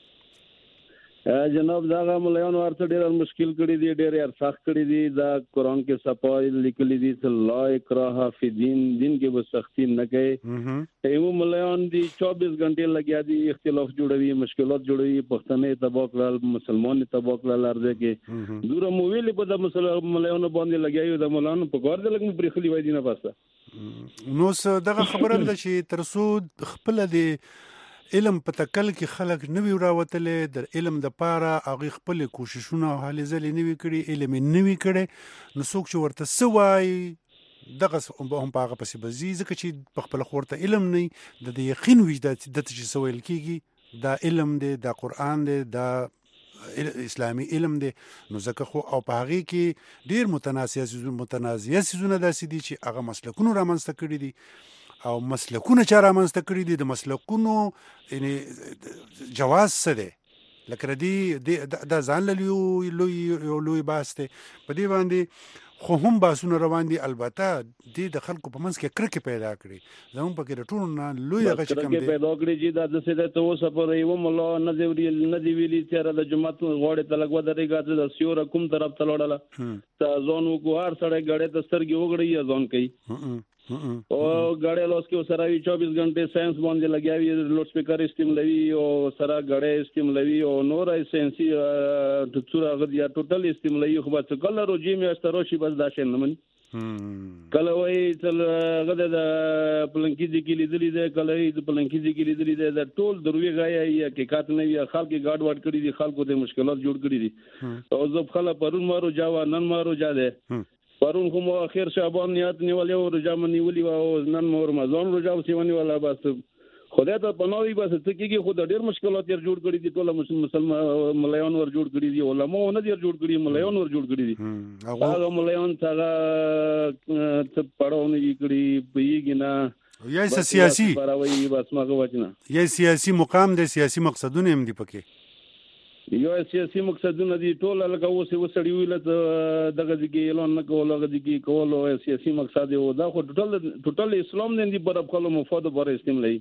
جناب دا مليان ورته ډېر مشکل کړی دی ډېر یې سخت کړی دی دا قرآن کې صفای لیکلي دي چې لا اکراه فی دین دین کې به سختی نه کوي ایمو مليان دي چوبیس غنټه لګیا دي اختلاف جوړوي مشکلات جوړوي پښتنې تباہ کړل مسلمان تباہ کړل ارزه کې دوره مو ویلې په د مسلمان مليان باندې لګیاو د مولانا په کار د لګم پرې خلی وای دي نه پاسه نو دغه خبره ده چې ترسو خپل دی علم په تکل کې خلک نوی راوتلې د علم د پاره هغه خپل کوششونه او هلې ځلې نوی کړي علم نوی کړي نو څوک چې ورته سوای دغه هم په هغه پسې بزي ځکه چې په خپل خورته علم نه د یقین وجدت د چې سوال کیږي دا علم دی دا قران دی دا اسلامي علم دی نو ځکه خو او په هغه کې ډیر متناسیه متنازعه سيزونه داسې دي چې هغه مسلکونو رامنځته کړي دي او مسلکونه چې رامنځته کړي دي د مسلکونو یعنی جواز څه دی لکه دی د ځان له لوی لوی باسته په دې باندې خو هم باسونه روان دي البته د خلکو په منځ کې کرکه پیدا کړي زموږ په کې ټول نه لوی هغه چې کوم دی پیدا کړی چې د څه د تو سفر یو مولا نه دی ویل نه دی ویلي چې د جماعت غوړې ته لګو درېګا د سیور کوم طرف ته لړل ته ځون وګوار سره غړې د سترګي وګړي یا ځون کوي او غړې لوس کې سره چوبیس غنټه ساينس باندې لګیاوي لوډ سپیکر استعمالوي او سره غړې استعمالوي او نور ساينسي د څوره غدي ټوټل استعمالوي خو به کله روجي مې استروشي بس دا شین نه من کله وای تل غده د پلنکی دي کې لیدلې ده کله د پلنکی دي کې لیدلې ده د ټول دروي غایا یا کې کات نه وي خلک ګاډ واډ کړی دي خلکو د مشکلات جوړ کړی دي او زب خلک پرون مارو جاوا نن مارو جا ده پرون خو مو اخر شعبان نیت نیولې او رجا منی ولي او نن مو رمضان رجا سیونی ولا بس خدای ته پناوي بس ته کېږي خو د ډېر مشکلات یې جوړ کړی دي ټول مسلمان مليان ور جوړ کړی دي علماء نه دي جوړ کړی مليان ور جوړ کړی دي هغه مليان څنګه څه پړاونه یې کړی پیږي نه یا سیاسي پراوي بس ماغه وچنه یا سیاسي مقام د سیاسي مقصدونه هم دي پکې یو سیاسي مقصدونه دي ټول لکه اوس وسړی ویل دغه ځکه اعلان نه کول هغه ځکه کول او سیاسي مقصد یو دا خو ټول ټول اسلام نه دی پر خپل مفاد پر استعمالي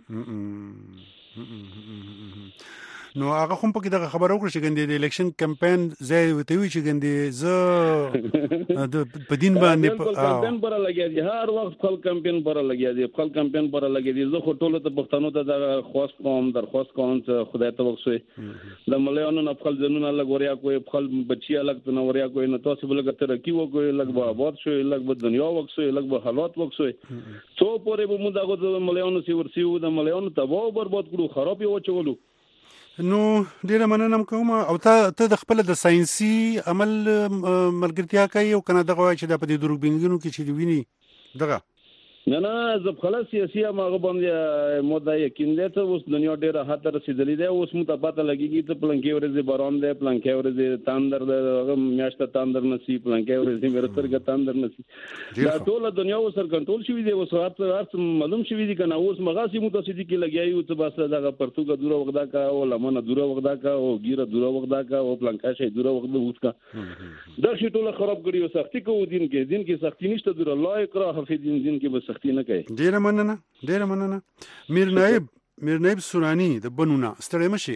نو هغه هم پکې دغه خبره وکړه چې ګندې د الیکشن کمپاین ځای وته وی چې ګندې ز د په دین باندې په کمپاین پر لګیا دي هر وخت خپل کمپاین پر لګیا دي خپل کمپاین پر لګیا دي زه خو ټول ته پښتنو ته د خواست کوم درخواست کوم چې خدای ته وښوي د مليانو نه خپل ځنونه لګوریا کوی خپل بچي الګ ته نوریا کوی نه تاسو بل کتر کی وکوي لګ به آباد شوی لګ به دنیا وکسوي لګ به حالات وکسوي څو پورې به موږ دغه مليانو سی ورسیو د مليانو تباہ برباد کړو خراب یو چولو نو ډیره مننه کوم او ته ته د خپل د ساينسي عمل ملګرتیا کوي او کنه دغه چې د په دې دروغبینګونو کې چې ویني دغه نه نه زه خلاص سیاسي ماغه باندې مودا یقین دی ته اوس دنیا ډیره هاته رسیدلې ده اوس مو ته پته لګیږي ته پلانکي ورځې باران دی پلانکي ورځې تاندر د میاشت تاندر نسی پلانکي ورځې مرترګه تاندر نسی دا ټول دنیا اوس سر کنټرول شوی دی اوس هر معلوم شوی دی کنه اوس مغاسي مو ته سدي کې لګیایو ته بس دا پرتګه دوره وغدا کا او لمنه دوره وغدا کا او ګیره دوره وغدا کا او پلانکا شي دوره وغدا اوس کا دا شی ټول خراب کړی او سختي کو دین کې دین کې سختي نشته دوره الله اکراه فی دین دین کې سختي نه کوي. ډیره مننه ډیره مننه میر نائب میر نائب سورانی د بنونه ستړی مشي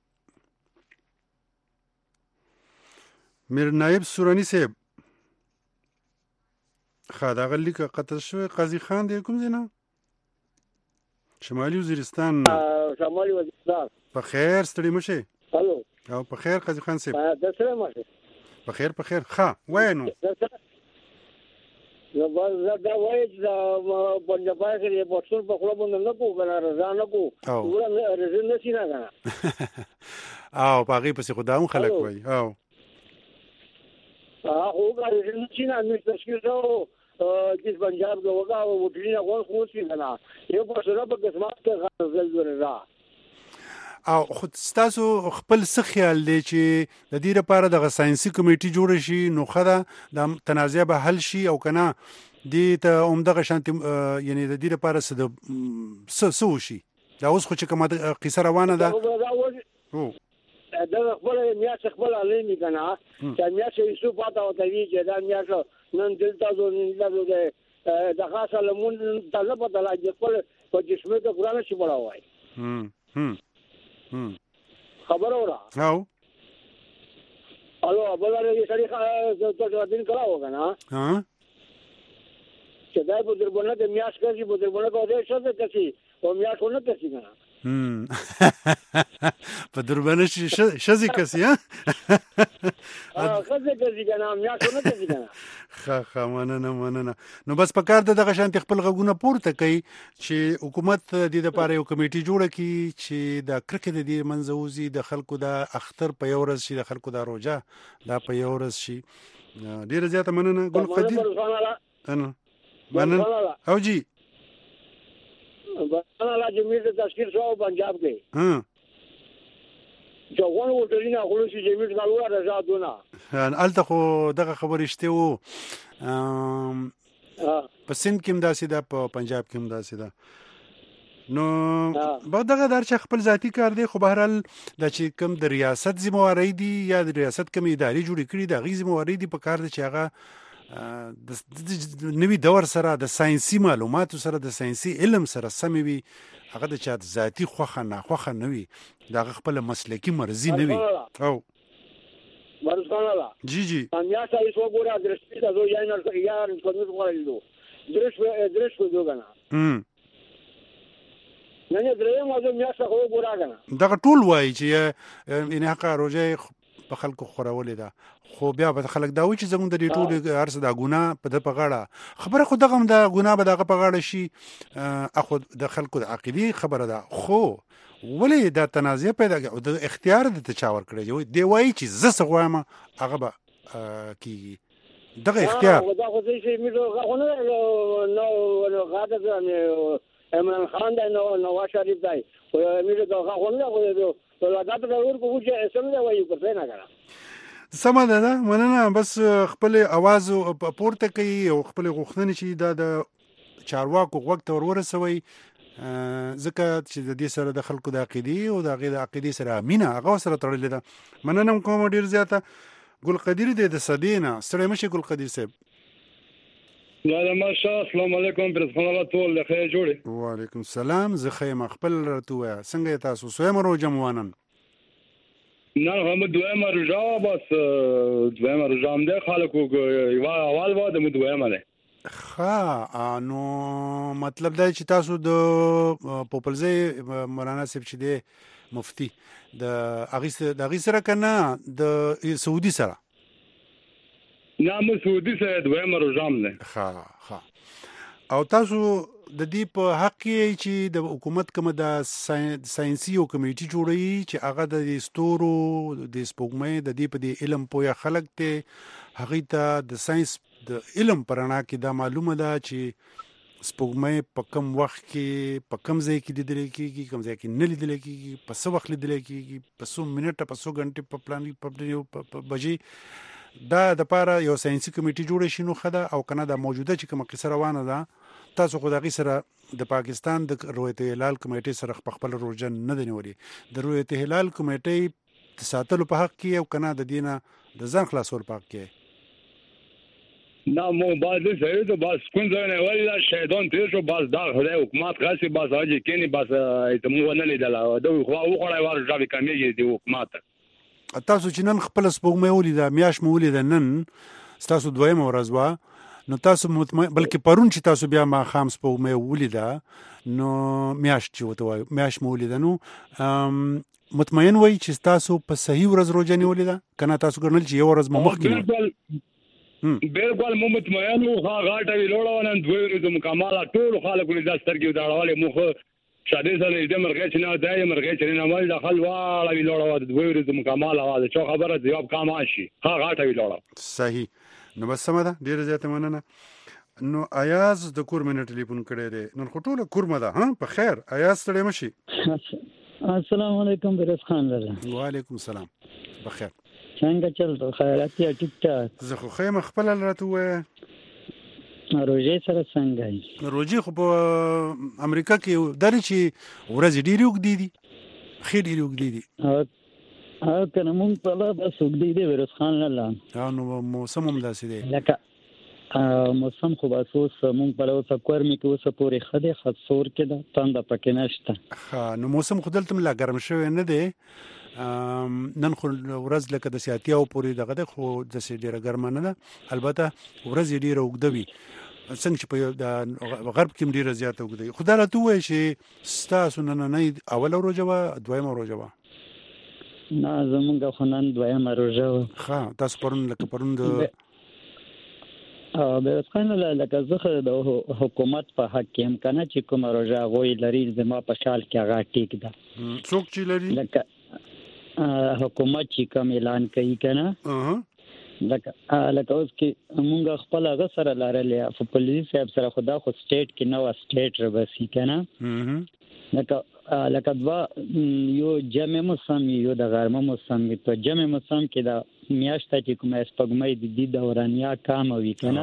میر نائب سورانی صاحب خادا غلی کا قتل شو قاضی خان دی کوم زینا شمالي وزیرستان شمالي وزیرستان په خیر ستړی مشي الو او په خیر قاضی خان صاحب د سره مشه په خیر په خیر ښه وینو نو بس دا وایي چې پنجابای کې پښتون په خپل باندې نه کو کنه رضا نه کو ورته رضا نه سینا کنه او باغی پسې خداون خلک وای او اه او غواړي چې سینا مې تشکیل شو چې پنجاب کې وګا او وټینه غوښ خو سي کنه یو په سره په قسمت کې غزل ورزا او خود ستاسو خپل څه خیال دی چې د دې لپاره د ساينسي کمیټي جوړ شي نو خدا د تنازع به حل شي او کنه دې ته عمدغه شانتي یعنی د دې لپاره څه د څه څه شي دا اوس خو چې کومه قصه روانه ده او دا خپل میاش خپل علمي کنه چې میاش یې سو پاته او کوي چې دا میاش نن دلته زو نن دلته د خاصه لمون طلب ته لا خپل په جسمه ته قرآن شي بڑاوای هم هم خبر اورا او الو بلاره یې سړي ته دین کراو کنه ها چې دا په دربونه د میاش کوي په دربونه کو دې څه څه کوي او میاش ونه کوي کنه هم په دربونه شي شزي کوي ها اه خزه کوي کنه میاش ونه کوي کنه خا خا مننه مننه نو بس په کار دغه شانتي خپل غوونه پورته کوي چې حکومت د دې لپاره یو کمیټي جوړه کړي چې د کرکه د دې منځوزي د خلکو د اختر په یو ورځ شي د خلکو د روزه دا په یو ورځ شي ډیره زیاته مننه ګل قدیر انا مننه او جی بنا لا جمعیت تشکیل شو پنجاب کې ها جوان وټرینا خو چې جمعیت غلوا رضا دونه ان الته خو دغه خبرې شته وو په سند کې مداسي ده په پنجاب کې مداسي ده نو به دغه در چې خپل ذاتی کار دی خو بهرال د چې کوم د ریاست ذمہواری دی یا د ریاست کوم اداري جوړ کړي د غي ذمہواری دی په کار دی چې هغه د نوی دور سره د ساينسي معلوماتو سره د ساينسي علم سره سمي وي هغه د چا ذاتی خوخه نه خوخه نه وي دا خپل مسلکی مرزي نه وي او ورسانه لا جی جی انیا سای سو ګورا درشتي دا زو یای نه یار کومه غوړلو درش درش کو جوګنا هم نه نه درې مو زو میاشت خو ګورا کنه دا ټول وای چې ان حق روزه په خلکو خورولې ده خو بیا به خلک دا وایي چې زموږ د دې ټول ارس دا ګناه په د پغاړه خبره خو دغه د ګناه به دغه پغاړه شي اخو د خلکو د عقیدی خبره ده خو ولې دا تنازع پیدا او د اختیار د تچاور کړی دی وایي چې زه څه غواړم هغه به کیږي دغه اختیار دا خو چې موږ غو نه نو غاده عمران خان دا نو نواز شریف دی خو موږ دا غو نه غو ولادت ضرور کوو چې اسم دی وایي په څه نه کړه سمه ده مننه بس خپل आवाज پورته کوي او خپل غوښتنې چې دا د چارواکو وخت ورورسوي ځکه چې د دې سره د خلکو د عقیدې او د غیر عقیدې سره امینه هغه سره تړلې ده مننه کوم ډیر زیاته ګل قدیر دې د سدینه سره مشه ګل قدیر صاحب لا ماشا السلام علیکم پرسپان الله ټول خیر جوړي وعلیکم السلام زه خیم خپل راتوه څنګه تاسو سویم رو جمعوانن نه هم دویمه روزه بس دویمه روزه هم ده خلکو یو اول و د دویمه ده ها نو مطلب دا چې تاسو د پوپلځي مولانا صاحب چې دی مفتی د اغیس د اغیس سره کنه د سعودي سره نه مو سعودي سره دویمه روزه هم ده ها ها او تاسو د دې په حق کې چې د حکومت کوم د ساينسي او کمیټي جوړي چې هغه د ستورو د سپوږمۍ د دې په دې علم پوهه خلک ته هغه ته د ساينس د علم پرانا کې دا معلومه ده چې سپوږمۍ په کم وخت کې په کم ځای کې لیدل کېږي، کم ځای کې نه لیدل کېږي، په څه وخت لیدل کېږي، په څو منټه، په څو غنټې، په پلان په بجې، دا د پاره یو ساينسي کمیټي جوړ شي نو خدا او کنه دا موجوده چې کومه قصه روانه ده تاسو خو دغه سره د پاکستان د رویت هلال کمیټې سره خپل روزن نه دی نیولې، د رویت هلال کمیټې د ساتلو په حق کې او کنه د دینه د ځان خلاصول په حق کې نه مو باز زه ته باز کوم ځای نه ولا شهیدان تیر شو باز دا خدای حکومت خاصه باز اجي کینی باز ته مو نه لیدل او دا خو وخړای وار ځاوي کمیږي د حکومت تاسو چې نن خپل سپوږمۍ ولیده، میاش مو ولیده، نن تاسو دویم ورځ وا نو تاسو مطمئن بلکې پرون چې تاسو بیا ما خام سپوږمۍ ولیده نو میاش چې وته وای میاش مو ولیده نو مطمئن وای چې تاسو په صحیح ورځ روزه نیولې ده کنه تاسو ګرنل چې یو ورځ مو مخکې بالکل مو مطمئن وو ها غاټه وی لوړو نن دوی ورځې مکمل ټول خلکو د سترګې داړواله مخه شاده سره دې مرګ چې نه دای مرګ چې نه مال دخل واړه وی لوړو د دوی ورځې مکمل اواز چې خبره جواب کام شي ها غاټه وی لوړو صحیح نو بس سم ده ډیر زیاته مننه نو ایاز د کور منه ټلیفون کړی دی نن خټوله کورمه ده ها په خیر ایاز سره مشي السلام علیکم برس خان لره وعلیکم السلام بخیر څنګه چل خیرات یا ټیک ټاک زه خو خیمه خپل راته وې روزي سره څنګه روزي خو په امریکا کې درې چې ورځ ډیری وګدي دي خې ډیری وګدي دي او کنه مونږ په لا بس وګدي دي برس خان لره نو موسم هم داسې دی لکه موسم خو باسوس مونږ په اوسه کورمې کې اوسه پورې خدي خاصور کې ده تند پکې نشته ها نو موسم خو دلته ملا ګرم شوی نه دی نن خو ورځ لکه د سیاتیاو پورې دغه د خو د ډیره ګرمه نه ده البته ورځ ډیره وګدوي څنګه چې په غرب کې ډیره زیاته وګدوي خدای راته وایي چې ستاسو نن نه اول روزه وا دویم روزه وا نه زمونږ خو نن دویم روزه وا ها تاسو پرون لکه پرون د او به څنګه لکه زخه د حکومت په حق کې امکانه چې کوم روزه غوي لري زما په خیال کې هغه ټیک ده څوک چې لري لکه حکومت چې کوم اعلان کوي کنه لکه لکه اوس کې مونږ خپل هغه سره لارلې په پولیس صاحب سره خدا خو سټیټ کې نو سټیټ ربسي کنه لکه لکه دوا یو جمع موسم یو د غرمه موسم په جمع موسم کې دا میاشته چې کومه سپګمې د دې دورانیا کام وي کنه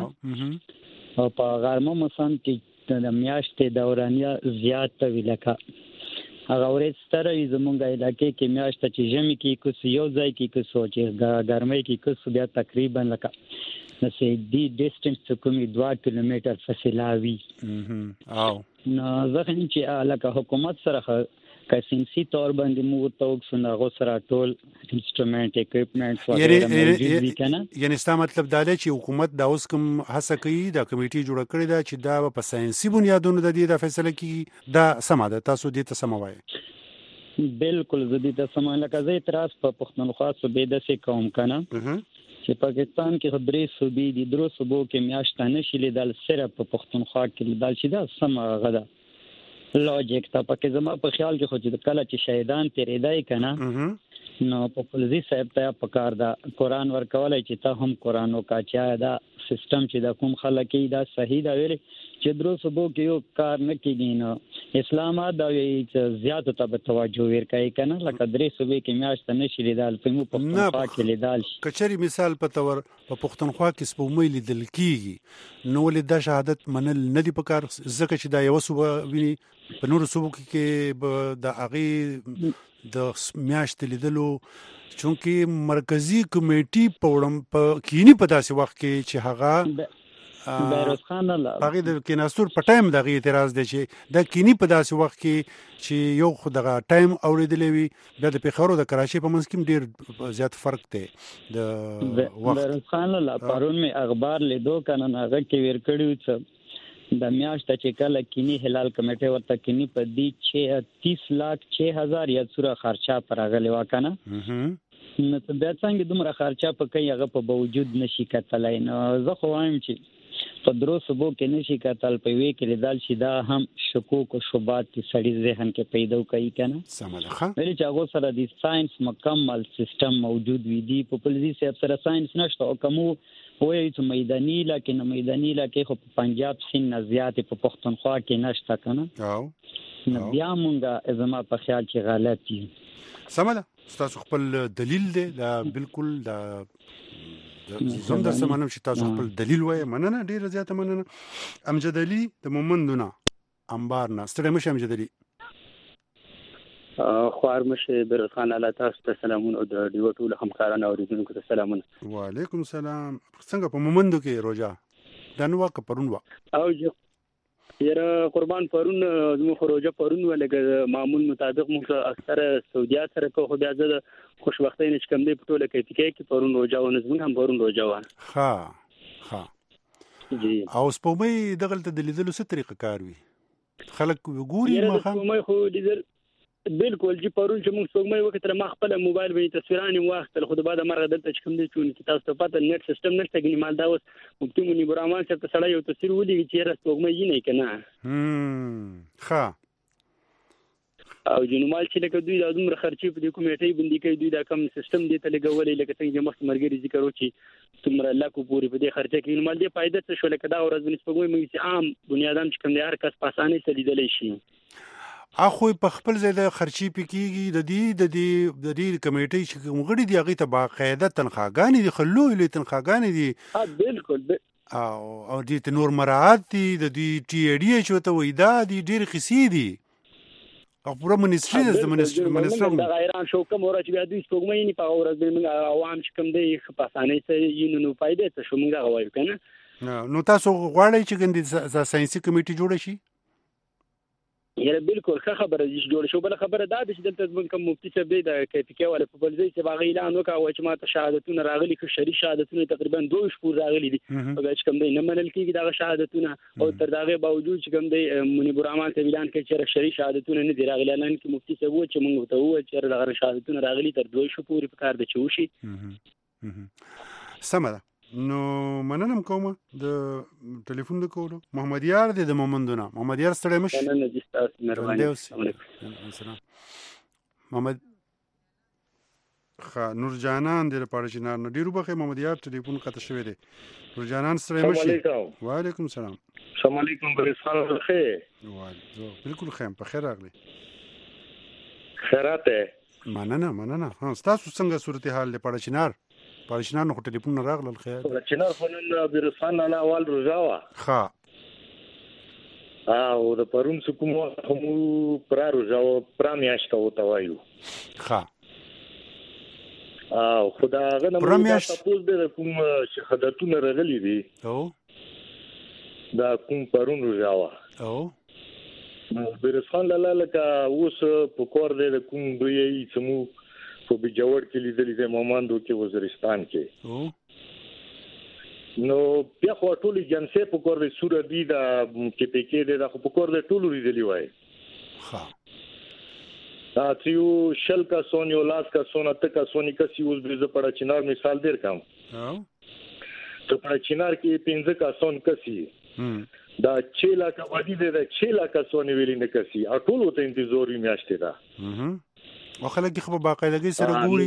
او په غرمه موسم کې د میاشتې دورانیا زیات وي لکه هغه ورځ ستره زمونږه علاقې کې میاشته چې جمع کې کوس یو ځای کې کوس چې ګرمۍ کې کوس بیا تقریبا لکه نسې دی ډیسټنس کومې دوه کیلومتر فاصله وي او نو ځکه چې لکه حکومت سره کسینسی تور باندې مو توګ سنغو سره ټول انسټرومنت اکوپمنټ وغیرہ موجود دي کنه یعنی ستاسو مطلب دا دی چې حکومت دا اوس کوم هڅه کوي دا کمیټي جوړ کړی دا چې دا په ساينسي بنیادونو د دې د فیصله کې دا سم ده تاسو دې ته سم وایي بالکل زدي ته سم لکه زه اعتراض په پښتونخوا صوبې د سې کوم کنه چې پاکستان کې خبرې صوبې دي درو صوبو کې میاشته نشي لیدل صرف په پښتونخوا کې لیدل شي دا سم غدا لوجیک تا پکې زما په خیال کې خو چې کله چې شهیدان تیرېدای کنه نو په پولیسي صاحب ته پکار دا قران ورکولای چې ته هم قران او کاچا دا سیستم چې دا کوم خلک دا صحیح دا ویلي چې درو صبح کې یو کار نه کیږي نو اسلام دا چې زیات ته توجه ورکړي کنه لکه درې صبح کې میاشت نشي لیدل په مو پښتونخوا کې لیدل کچري مثال په تور په پښتونخوا کې سپوږمۍ لیدل کیږي نو ولې دا شهادت منل نه دی پکار ځکه چې دا یو صبح ویني په نور صبح کې د اغي د میاشت لیدلو چونکی مرکزی کمیټي په وړم په کینی په داسې وخت کې چې هغه بیروز خان الله هغه د کیناستور په ټایم دغه اعتراض دی چې د کینی په داسې وخت کې چې یو خو دغه ټایم اوریدلې وي بیا د پیښورو د کراچي په منځ کې ډیر زیات فرق دی د وخت بیروز خان الله پرون می اخبار لیدو کنه هغه کې ور کړیو چې د میاشته چې کله کینی هلال کمیټه ورته کینی په دې چې تیس لاک چھ هزار یا څوره خرچه پرغلی وکنه نو ته بیا څنګه دومره خرچه په کوي هغه په باوجود نشي کتلای نو زه خو وایم چې په درو صبح کې نشي کتل په وی کې لیدل شي دا هم شکوک او شوبات چې سړي ذهن کې پیدا کوي کنه سمه ده ویل چې هغه سره د ساينس مکمل سیستم موجود وي دی په پولیسي صاحب سره ساينس نشته او کوم وایي چې میداني علاقې نه میداني علاقې خو په پنجاب سین نه زیاتې په پښتونخوا کې نشته کنه او نو بیا مونږه زما په خیال کې غلط دي. سمه ده تاسو خپل دلیل دی دا بالکل دا زم در سمانم چې تاسو خپل دلیل وایي. مننه ډیره زیاته مننه. امجد علي د مومندونه انبار نه ستړی مشه. امجد علي خوار مشه بیروز خان الله تاسو ته سلامونه او د ډیو ټول همکارانو او اوریدونکو ته سلامونه. وعلیکم السلام. څنګه په مومندو کې روزه دنوا که پرون وا او یره قربان پرون زمو خروجه پرون ولګه معمول مطابق موږ اکثر سعودیا سره کوو بیا زه خوشبختۍ نش کم دی په ټوله کې تکي کې پرون روزه و نظم هم پرون روزه و. ها ها جی او سپومې دغه د لیدلو څه طریقه کار وي خلک ګوري ما خام سپومې خو لیدل بالکل چې پرون چې موږ سپومې وخت تر ما خپل موبایل باندې تصویرانه واخیستل خو د بعد مرغه دلته چې کوم دي چې تاسو ته پته نیټ سیستم نشته ګنې مال دا اوس مفتي مونږ برامه چې ته سړی یو تصویر ولې چې را سپومې یې نه کنه هم ښه او جنومال چې لکه دوی د عمر خرچي په دې کمیټې باندې کوي دوی دا کم سیستم دی ته لګولې لکه څنګه مخ مرګري ذکر وچی تمره لاکو پوری په دې خرچه کې نو مال دې فائدہ څه شو لکه دا ورځ باندې سپوږمۍ موږ چې عام بنیادام چې کوم دی هر کس په اسانۍ سره لیدلی شي. اخو په خپل ځای د خرچي پکېږي د دې د دې د دې کمیټې چې مغړي دی هغه ته باقاعده تنخواګانې دي خلوې له تنخواګانې دي. ها بالکل او او دې نور مراعات دي د دې ټي ای ډي چې ته وې دا دي ډېر خسي دي او پورا منستری د منستری منستری د غیران شو کوم ورځ بیا دوی سپوږمۍ نه په ورځ باندې عوام چې کوم دی په اسانۍ سره یې نو فائدې ته شو موږ غواړو کنه. نو تاسو غواړئ چې ګندې ساينسي کمیټه جوړه شي؟ یاره بالکل ښه خبره دې جوړ شو. بل خبره دا ده چې دلته زمونږ کوم مفتي صاحب دی د کیفیکه ولا په بل ځای چې باغ اعلان وکړ چې ماته شهادتونه راغلي که شری شهادتونه تقریبا دوه شپور راغلي دي او چې کوم دی نه منل کیږي دا شهادتونه او تر داغه باوجود چې کوم دی منیب الرحمن ته اعلان کړي چې شری شهادتونه نه دی راغلي اعلان کې مفتي صاحب و چې موږ ته و چې دغه شهادتونه راغلي تر دوه شپور په کار د چوشي. سمه ده. نو مننم کوم د ټلیفون د کولو محمد یار د مومندونه. محمد یار ستړی مش نه نه دي تاسو مهرباني. السلام محمد خا نور جانان د پاره جنار نه ډیرو بخې محمد یار ټلیفون قطع شوی دی. نور جانان ستړی مش. وعلیکم السلام. السلام علیکم برسال خیر. وعلیکم بالکل خیر په خیر راغلی. خیرات مننه مننه. ها تاسو څنګه صورتحال د پاره جنار پارشنان نو ټلیفون راغلل خیر چنار فنن برسان علی اول روزاوا ها او د پرون کوم هم پر روزاوا پرامیاشت او توایو ها او خدا غنه پرامیاشت تاسو د کوم شهادتونه راغلي دي او دا کوم پرون روزاوا او برسان لاله لکه اوس په کور د کوم دوی سمو په بجوړ کې لیدلې د مومندو کې وزیرستان کې نو بیا خو ټول جنسه په کور د سور دی دا کې پکې د په کور د ټول لیدلې وای ها دا چې شل کا سونی او لاس کا سونا تک کا سونی کا سی اوس به پړه چنار مثال دیر کم ها ته پړه چنار کې پنځه کا سون کسي دا چې لا کا ودی د چې لا کا سونی ویلی نه کسي ټول ته انتظار یې میاشته دا او خلک خو باقاعدګي سره ګوري.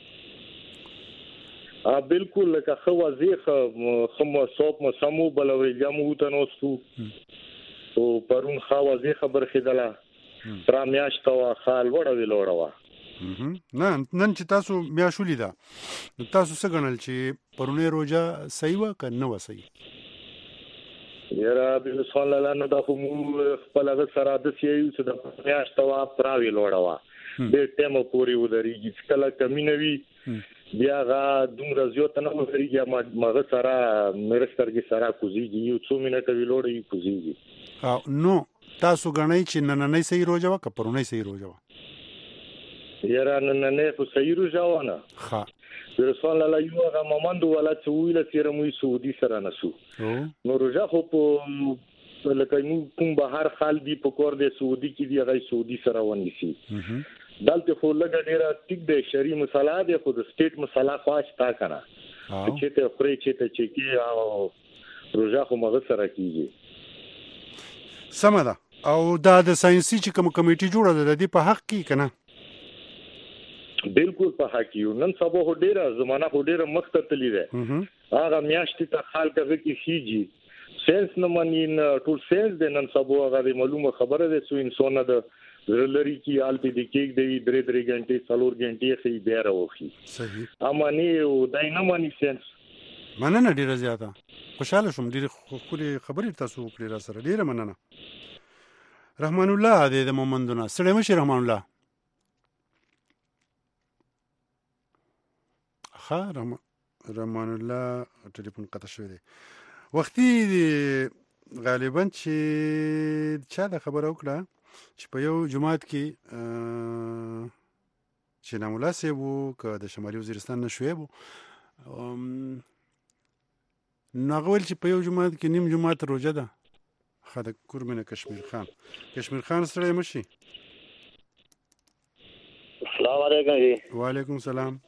ا بالکل لکه خو وزیخ خو صوب مو سمو بلوي جامو تنوستو او پرون خو وزیخ خبر خدلا تر میاشت وا خال وړه وی لوړه نه نن چې تاسو میاشولې ده تاسو څه غنل چې پرونه روزه صحیح و که نه و صحیح؟ یاره بل صلی الله علیه و سلم خپل هغه سره د سیو چې د میاشت وا پراوی لوړه وا د ټیمو پوری ودرېږي چې کله کمینوي بیا غا دومره زیات نه ودرېږي ما مغه سره مرسترګي سره کوزيږي یو څو منټه ویلوړي کوزيږي. او نو تاسو غنئ چې نن نه صحیح روزه وا کپرونه صحیح روزه وا؟ یاره نن نه خو صحیح روزه وا نه. ها رسول الله یو هغه مومندو ولا چې ویل چې رموي سعودي سره نسو نو روزه خو په لکه کوم بهر خال دی په کور د سعودي کې دی هغه سعودي سره ونیسي دلته خو لګا ډیره ټیک د شری مسله ده خو د سټیټ مسله خاص تا کنه چې ته خوري چې ته چې کی او روزه خو مغه سره کیږي. سمه ده. او دا د ساينسي چې کوم کمیټي جوړه ده د دې په حق کې کنه بالکل په حق یو نن سبا هو ډیره زمانہ هو ډیره مخته تللی ده هغه میاشتې ته خلک هغه کې سیجی سنس نه مانی ټول سنس د نن سبا هغه معلومه خبره ده سو انسان د زرلری کی آلتی د کېک دی درې درې غنټې څلور غنټې خې بیا راوخی صحیح امانی او دای نه مانی سنس مننه ډیره زیاته خوشاله شوم ډیره خوري خبرې تاسو کړې را سره ډیره مننه رحمان الله د مومندونه سره مشه رحمان الله ها رحمان الله ټلیفون قطع شوی دی وختي غالبا چې چا د خبره وکړه چې په یو جماعت کې چې نامولا صاحب وو که د شمالي وزیرستان نه شعیب وو نو هغه ویل چې په یو جماعت کې نیم جماعت روژه ده ښه د کورمینه کشمیر خان کشمیر خان سره مشي السلام علیکم جی وعلیکم السلام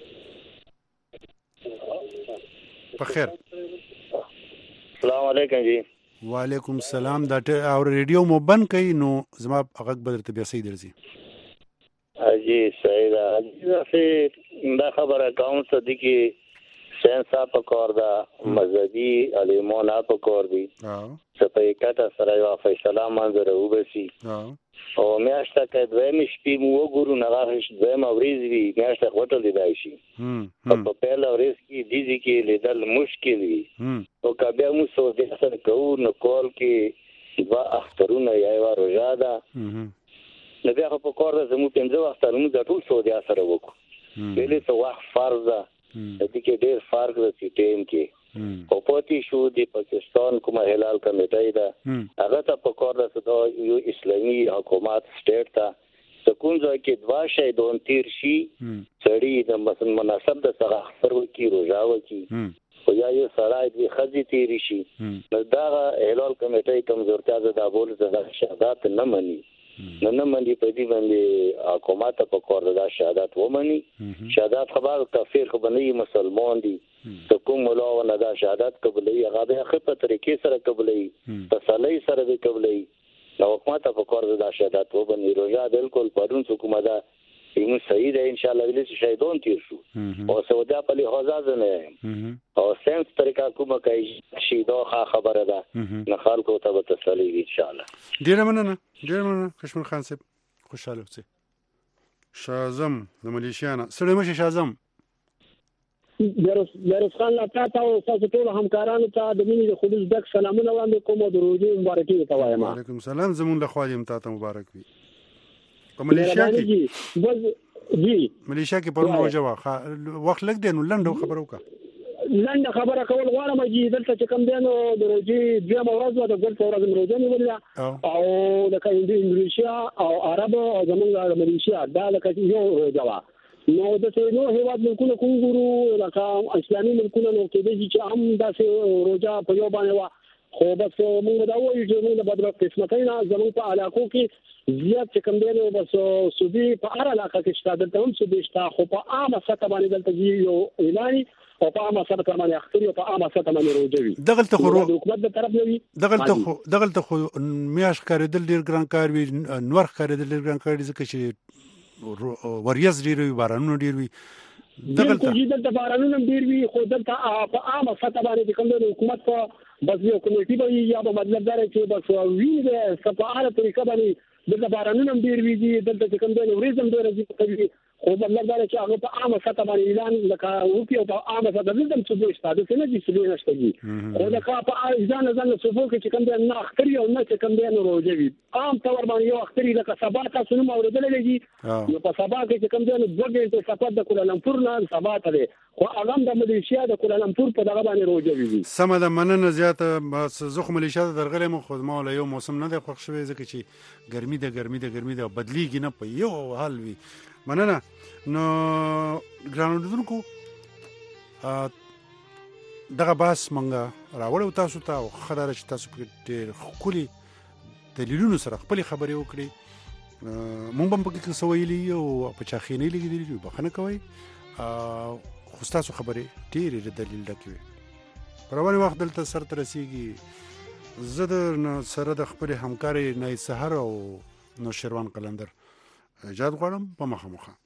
بخیر السلام علیکم جی وعلیکم السلام دا او ریډیو مو بند کړئ نو زما هغه بدرته بیا صحیح درځي جی صحیح ده دا خبره کوم څه دي کې سنسا پکور دا مذهبي علیمون په کور دي څه په کته سره یو فیصله منځره وبسي او میاشته کې دویم شپې مو وګورو نه راځي دویم ورځ وی میاشته هوټل دی دای شي په پیل ورځ کې دیږي کې لیدل مشکل وي او کبه مو سو د سره کو نو کول کې وا اخترونه یا روزه ده نو بیا په کور ده زمو پنځه اخترونه د ټول سو د سره وکړو ویلې څه وخت فرض ده د دې کې ډېر فرق دی ټیم کې او پاتې شو د پاکستان کومه هلال کمیټه ده هغه ته په کار ده یو اسلامي حکومت سټیټ ته سکون ځای کې دوا شي دون تیر شي سړی د مثلا مناسب د سره اختر وکي روزه وکي خو یا یو سړی د خځې تیر شي نو دا هلال کمیټه کمزورتیا ده بول زړه شهادت نه مني نو نه مني په دې باندې حکومت په کار ده شهادت ومني شهادت خبر کافر خو باندې مسلمان دي ته کوم مولا نه دا شهادت قبلې هغه به خپله طریقې سره قبلې تسلی سره به قبلې نو حکومت په کار ده شهادت ومني روزه بالکل پرون حکومت ده یمو صحیح ده ان شاء الله ویل شهیدون تیر شو او سودا په لحاظه نه او سنس طریقه کومه کوي شیدا خبره ده نه خلکو ته به تسلی ان شاء الله ډیره مننه ډیره مننه کشمیر خان صاحب خوشاله اوسئ شازم د ملیشیانا سړی مشه شازم یارس خان لا تاسو او تاسو ټول همکارانو ته د مینې د خلوص ډک سلامونه وړاندې کوم او د روزي مبارکي ته وایم وعلیکم السلام زمون له خوا دې متاته مبارک وي په ملیشیا کې جی ملیشیا کې پرون روزه واخه وخت لګ دی نو لنډه خبرو کا لنډه خبره کول غواړم چې دلته چې کوم دی نو د روزي دوه ورځې د ګل ورځې روزه نیولې او د انډونیشیا او عرب او زمونږ د ملیشیا دا لکه یو روزه وا نو د څه نو هیواد ملکونو کوم ګورو لکه اسلامي ملکونو نو کې دي چې هم داسې روزه په یو باندې وا خو بس موږ دا وایو چې موږ د بدر قسمتینا زموږ په علاقو کې زیات چې کوم دی نو بس سودی په هر علاقه کې شته دلته هم سودی شته خو په عامه سطح باندې دلته یو اعلان او په عامه سطح باندې اختر او په عامه سطح باندې روزوي دغلته خو د حکومت د طرف نه وي دغلته خو دغلته خو میاش کارېدل ډیر ګران کار وي نور کارېدل ډیر ګران کار دي ځکه چې وریاض ډیر وي بارانونه ډیر وي دغلته دلته بارانونه ډیر وي خو دلته په عامه سطح باندې کوم د حکومت په بس یو کمیټي به یا به مطلب دا چې بس وی د سپاهه طریقه باندې دلته بارانونه ډیر وي دي دلته چې کوم د ورېزم ډیر راځي کوي خو مطلب دا چې هغه په عامه سطح باندې اعلان لکه وکي په عامه سطح دلته څه دوی ستاسو څنګه دي څه نشته دي خو دا په ځان ځان څه فوق چې کوم د نه اختر یو نه چې کوم د روزوي عام تور باندې یو اختر لکه سبا تاسو نو اوریدلې دي نو په سبا کې چې کوم د دوه غنټې سفر د کولالمپور نه سبا ته خو هغه د ملیشیا د کولالمپور په دغه باندې روزوي سم د مننه زیاته زخم ملیشیا د درغلې مو خود ما له یو موسم نه د خوښ شوی ځکه چې ګرمي د ګرمي د ګرمي د بدلیږي نه په یو حال وي مننه نو ګرانو دغه باس مونږه راوړو تاسو ته او خدای چې تاسو په ډېر خولي دلیلونو سره خپل خبرې وکړي مونږ هم پکې څه ویلي او په چاخینې لګېدلي بخښنه کوئ خو ستاسو خبرې ډېرې دلیل ډکې وي په رواني وخت دلته سر ته رسېږي زه د سره د خپلې همکارې نایي سهر او نوشیروان قلندر ایجاد غواړم په مخه مخه